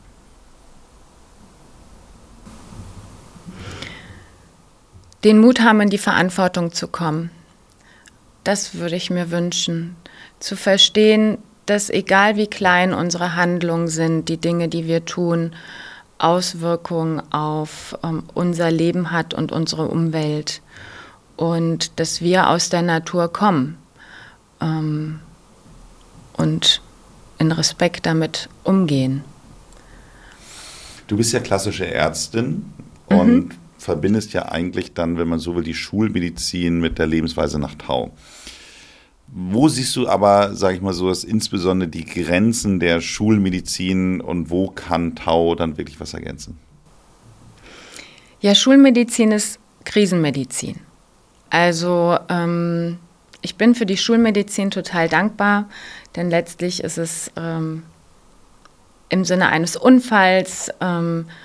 Den Mut haben, in die Verantwortung zu kommen. Das würde ich mir wünschen. Zu verstehen, dass egal wie klein unsere Handlungen sind, die Dinge, die wir tun, Auswirkungen auf ähm, unser Leben hat und unsere Umwelt. Und dass wir aus der Natur kommen ähm, und in Respekt damit umgehen. Du bist ja klassische Ärztin Mhm. und verbindest ja eigentlich dann, wenn man so will, die Schulmedizin mit der Lebensweise nach Tao. Wo siehst du aber, sage ich mal so, dass insbesondere die Grenzen der Schulmedizin und wo kann Tao dann wirklich was ergänzen? Ja, Schulmedizin ist Krisenmedizin. Also ähm, ich bin für die Schulmedizin total dankbar, denn letztlich ist es ähm, im Sinne eines Unfalls ähm,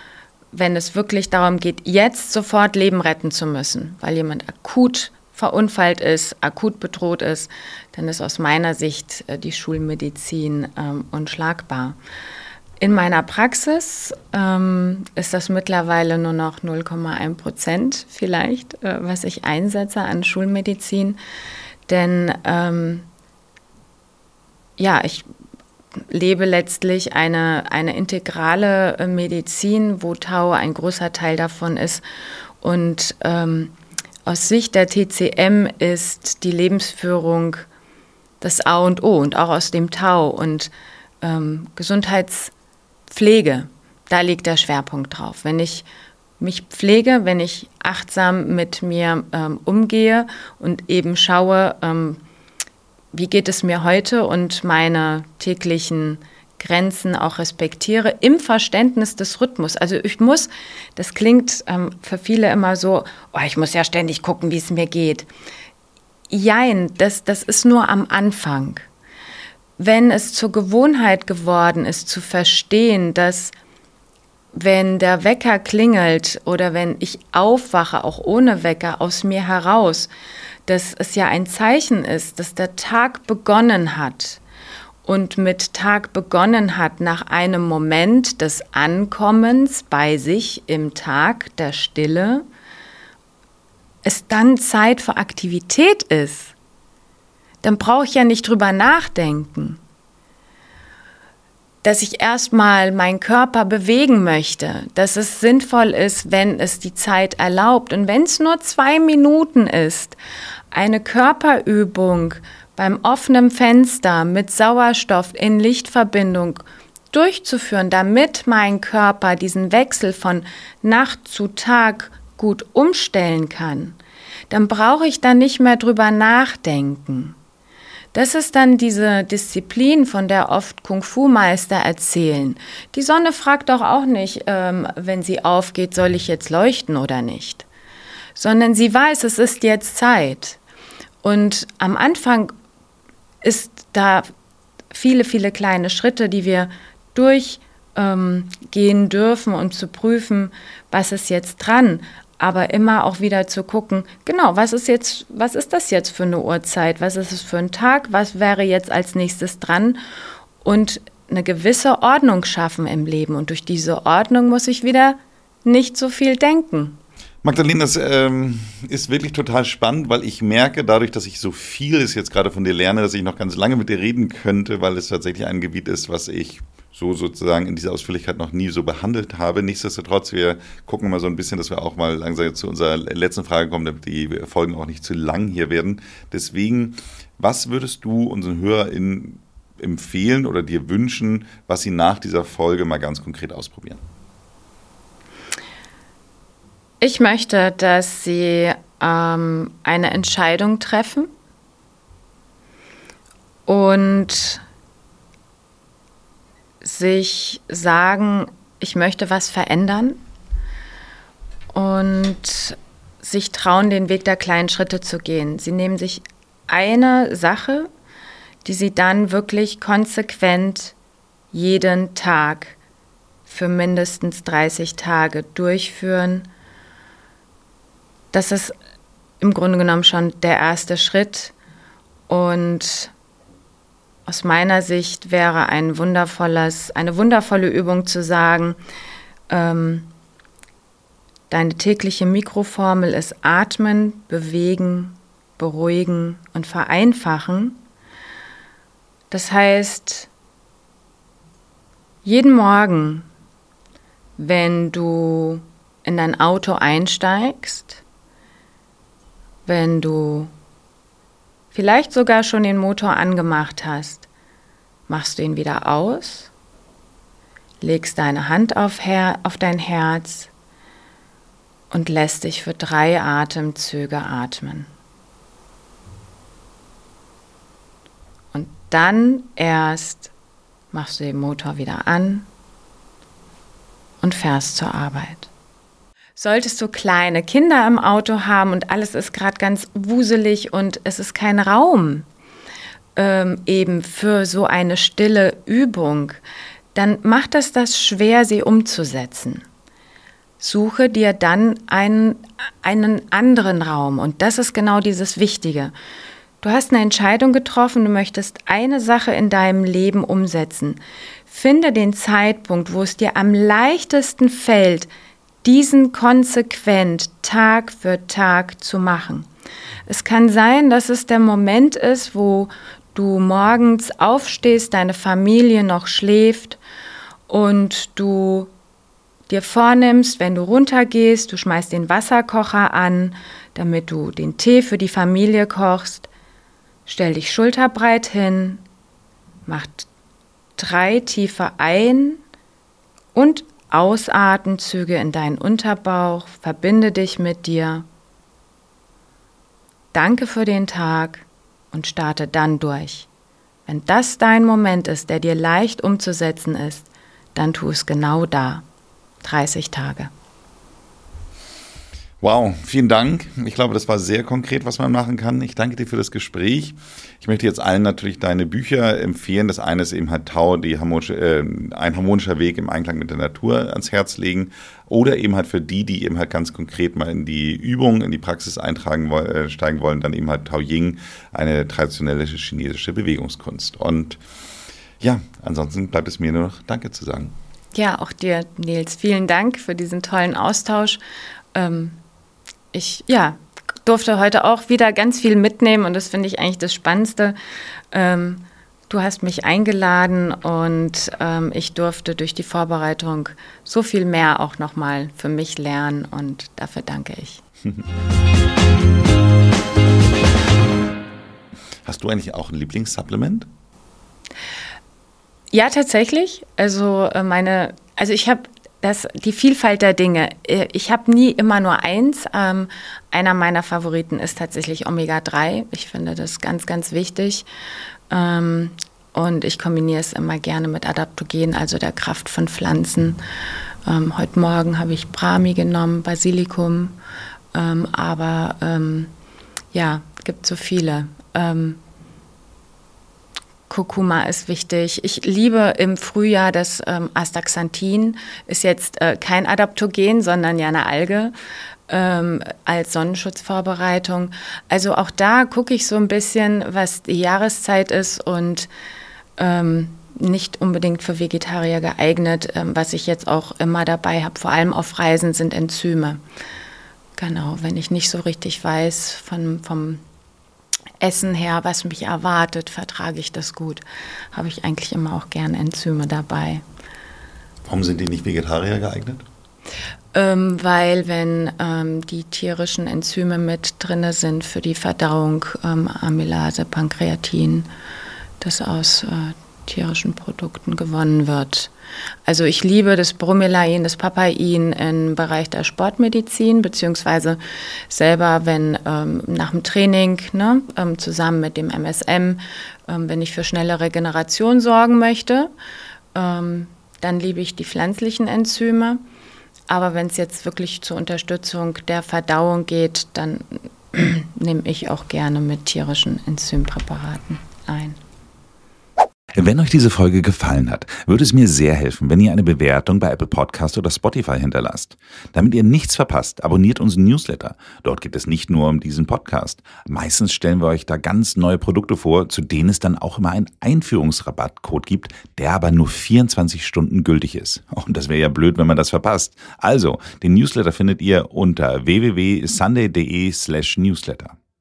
wenn es wirklich darum geht, jetzt sofort Leben retten zu müssen, weil jemand akut verunfallt ist, akut bedroht ist, dann ist aus meiner Sicht die Schulmedizin ähm, unschlagbar. In meiner Praxis ähm, ist das mittlerweile nur noch null Komma eins Prozent vielleicht, äh, was ich einsetze an Schulmedizin. Denn ähm, ja, ich lebe letztlich eine, eine integrale Medizin, wo Tau ein großer Teil davon ist. Und ähm, aus Sicht der T C M ist die Lebensführung das A und O und auch aus dem Tau. Und ähm, Gesundheitspflege, da liegt der Schwerpunkt drauf. Wenn ich mich pflege, wenn ich achtsam mit mir ähm, umgehe und eben schaue, ähm, wie geht es mir heute und meine täglichen Grenzen auch respektiere, im Verständnis des Rhythmus. Also ich muss, das klingt ähm, für viele immer so, oh, ich muss ja ständig gucken, wie es mir geht. Jein, das, das ist nur am Anfang. Wenn es zur Gewohnheit geworden ist, zu verstehen, dass wenn der Wecker klingelt oder wenn ich aufwache, auch ohne Wecker, aus mir heraus, dass es ja ein Zeichen ist, dass der Tag begonnen hat und mit Tag begonnen hat nach einem Moment des Ankommens bei sich im Tag der Stille, es dann Zeit für Aktivität ist, dann brauche ich ja nicht drüber nachdenken, dass ich erstmal meinen Körper bewegen möchte, dass es sinnvoll ist, wenn es die Zeit erlaubt. Und wenn es nur zwei Minuten ist, eine Körperübung beim offenen Fenster mit Sauerstoff in Lichtverbindung durchzuführen, damit mein Körper diesen Wechsel von Nacht zu Tag gut umstellen kann, dann brauche ich da nicht mehr drüber nachdenken. Das ist dann diese Disziplin, von der oft Kung-Fu-Meister erzählen. Die Sonne fragt doch auch nicht, ähm, wenn sie aufgeht, soll ich jetzt leuchten oder nicht? Sondern sie weiß, es ist jetzt Zeit. Und am Anfang ist da viele, viele kleine Schritte, die wir durchgehen ähm, dürfen, um zu prüfen, was ist jetzt dran. Aber immer auch wieder zu gucken, genau, was ist jetzt, was ist das jetzt für eine Uhrzeit? Was ist es für ein Tag? Was wäre jetzt als nächstes dran? Und eine gewisse Ordnung schaffen im Leben. Und durch diese Ordnung muss ich wieder nicht so viel denken. Magdalena, das ähm, ist wirklich total spannend, weil ich merke, dadurch, dass ich so vieles jetzt gerade von dir lerne, dass ich noch ganz lange mit dir reden könnte, weil es tatsächlich ein Gebiet ist, was ich so sozusagen in dieser Ausführlichkeit noch nie so behandelt habe. Nichtsdestotrotz, wir gucken mal so ein bisschen, dass wir auch mal langsam zu unserer letzten Frage kommen, damit die Folgen auch nicht zu lang hier werden. Deswegen, was würdest du unseren HörerInnen empfehlen oder dir wünschen, was sie nach dieser Folge mal ganz konkret ausprobieren? Ich möchte, dass sie ähm, eine Entscheidung treffen und sich sagen, ich möchte was verändern und sich trauen, den Weg der kleinen Schritte zu gehen. Sie nehmen sich eine Sache, die sie dann wirklich konsequent jeden Tag für mindestens dreißig Tage durchführen. Das ist im Grunde genommen schon der erste Schritt. Und aus meiner Sicht wäre ein wundervolles, eine wundervolle Übung zu sagen, ähm, deine tägliche Mikroformel ist atmen, bewegen, beruhigen und vereinfachen. Das heißt, jeden Morgen, wenn du in dein Auto einsteigst, wenn du vielleicht sogar schon den Motor angemacht hast, machst du ihn wieder aus, legst deine Hand auf, Her- auf dein Herz und lässt dich für drei Atemzüge atmen. Und dann erst machst du den Motor wieder an und fährst zur Arbeit. Solltest du kleine Kinder im Auto haben und alles ist gerade ganz wuselig und es ist kein Raum ähm, eben für so eine stille Übung, dann macht es das schwer, sie umzusetzen. suche dir dann einen, einen anderen Raum. Und das ist genau dieses Wichtige. Du hast eine Entscheidung getroffen, du möchtest eine Sache in deinem Leben umsetzen. Finde den Zeitpunkt, wo es dir am leichtesten fällt, diesen konsequent Tag für Tag zu machen. Es kann sein, dass es der Moment ist, wo du morgens aufstehst, deine Familie noch schläft und du dir vornimmst, wenn du runtergehst, du schmeißt den Wasserkocher an, damit du den Tee für die Familie kochst. Stell dich schulterbreit hin, mach drei tiefe Ein- und Ausatemzüge in deinen Unterbauch, verbinde dich mit dir. Danke für den Tag und starte dann durch. Wenn das dein Moment ist, der dir leicht umzusetzen ist, dann tu es genau da. dreißig Tage. Wow, vielen Dank. Ich glaube, das war sehr konkret, was man machen kann. Ich danke dir für das Gespräch. Ich möchte jetzt allen natürlich deine Bücher empfehlen. Das eine ist eben halt Tao, die harmonische, äh, ein harmonischer Weg im Einklang mit der Natur ans Herz legen. Oder eben halt für die, die eben halt ganz konkret mal in die Übung, in die Praxis eintragen äh, steigen wollen, dann eben halt Tao Ying, eine traditionelle chinesische Bewegungskunst. Und ja, ansonsten bleibt es mir nur noch Danke zu sagen. Ja, auch dir, Nils. Vielen Dank für diesen tollen Austausch. Ähm, ich ja, durfte heute auch wieder ganz viel mitnehmen und das finde ich eigentlich das Spannendste. Ähm, du hast mich eingeladen und ähm, ich durfte durch die Vorbereitung so viel mehr auch nochmal für mich lernen und dafür danke ich. Hast du eigentlich auch ein Lieblingssupplement? Ja, tatsächlich. Also meine, also ich habe das, die Vielfalt der Dinge. Ich habe nie immer nur eins. Ähm, einer meiner Favoriten ist tatsächlich Omega drei. Ich finde das ganz, ganz wichtig. Ähm, und ich kombiniere es immer gerne mit Adaptogen, also der Kraft von Pflanzen. Ähm, heute Morgen habe ich Brahmi genommen, Basilikum. Ähm, aber ähm, ja, es gibt so viele. Ähm, Kurkuma ist wichtig. Ich liebe im Frühjahr das ähm, Astaxanthin, ist jetzt äh, kein Adaptogen, sondern ja eine Alge ähm, als Sonnenschutzvorbereitung. Also auch da gucke ich so ein bisschen, was die Jahreszeit ist und ähm, nicht unbedingt für Vegetarier geeignet. Ähm, was ich jetzt auch immer dabei habe, vor allem auf Reisen, sind Enzyme. Genau, wenn ich nicht so richtig weiß von, vom Essen her, was mich erwartet, vertrage ich das gut. Habe ich eigentlich immer auch gerne Enzyme dabei. Warum sind die nicht Vegetarier geeignet? Ähm, weil wenn ähm, die tierischen Enzyme mit drin sind für die Verdauung, ähm, Amylase, Pankreatin, das aus äh, tierischen Produkten gewonnen wird. Also ich liebe das Bromelain, das Papain im Bereich der Sportmedizin, beziehungsweise selber, wenn ähm, nach dem Training, ne, ähm, zusammen mit dem M S M, ähm, wenn ich für schnelle Regeneration sorgen möchte, ähm, dann liebe ich die pflanzlichen Enzyme. Aber wenn es jetzt wirklich zur Unterstützung der Verdauung geht, dann nehme ich auch gerne mit tierischen Enzympräparaten ein. Wenn euch diese Folge gefallen hat, würde es mir sehr helfen, wenn ihr eine Bewertung bei Apple Podcast oder Spotify hinterlasst. Damit ihr nichts verpasst, abonniert unseren Newsletter. Dort geht es nicht nur um diesen Podcast. Meistens stellen wir euch da ganz neue Produkte vor, zu denen es dann auch immer einen Einführungsrabattcode gibt, der aber nur vierundzwanzig Stunden gültig ist. Und das wäre ja blöd, wenn man das verpasst. Also, den Newsletter findet ihr unter w w w punkt sunday punkt de slash newsletter.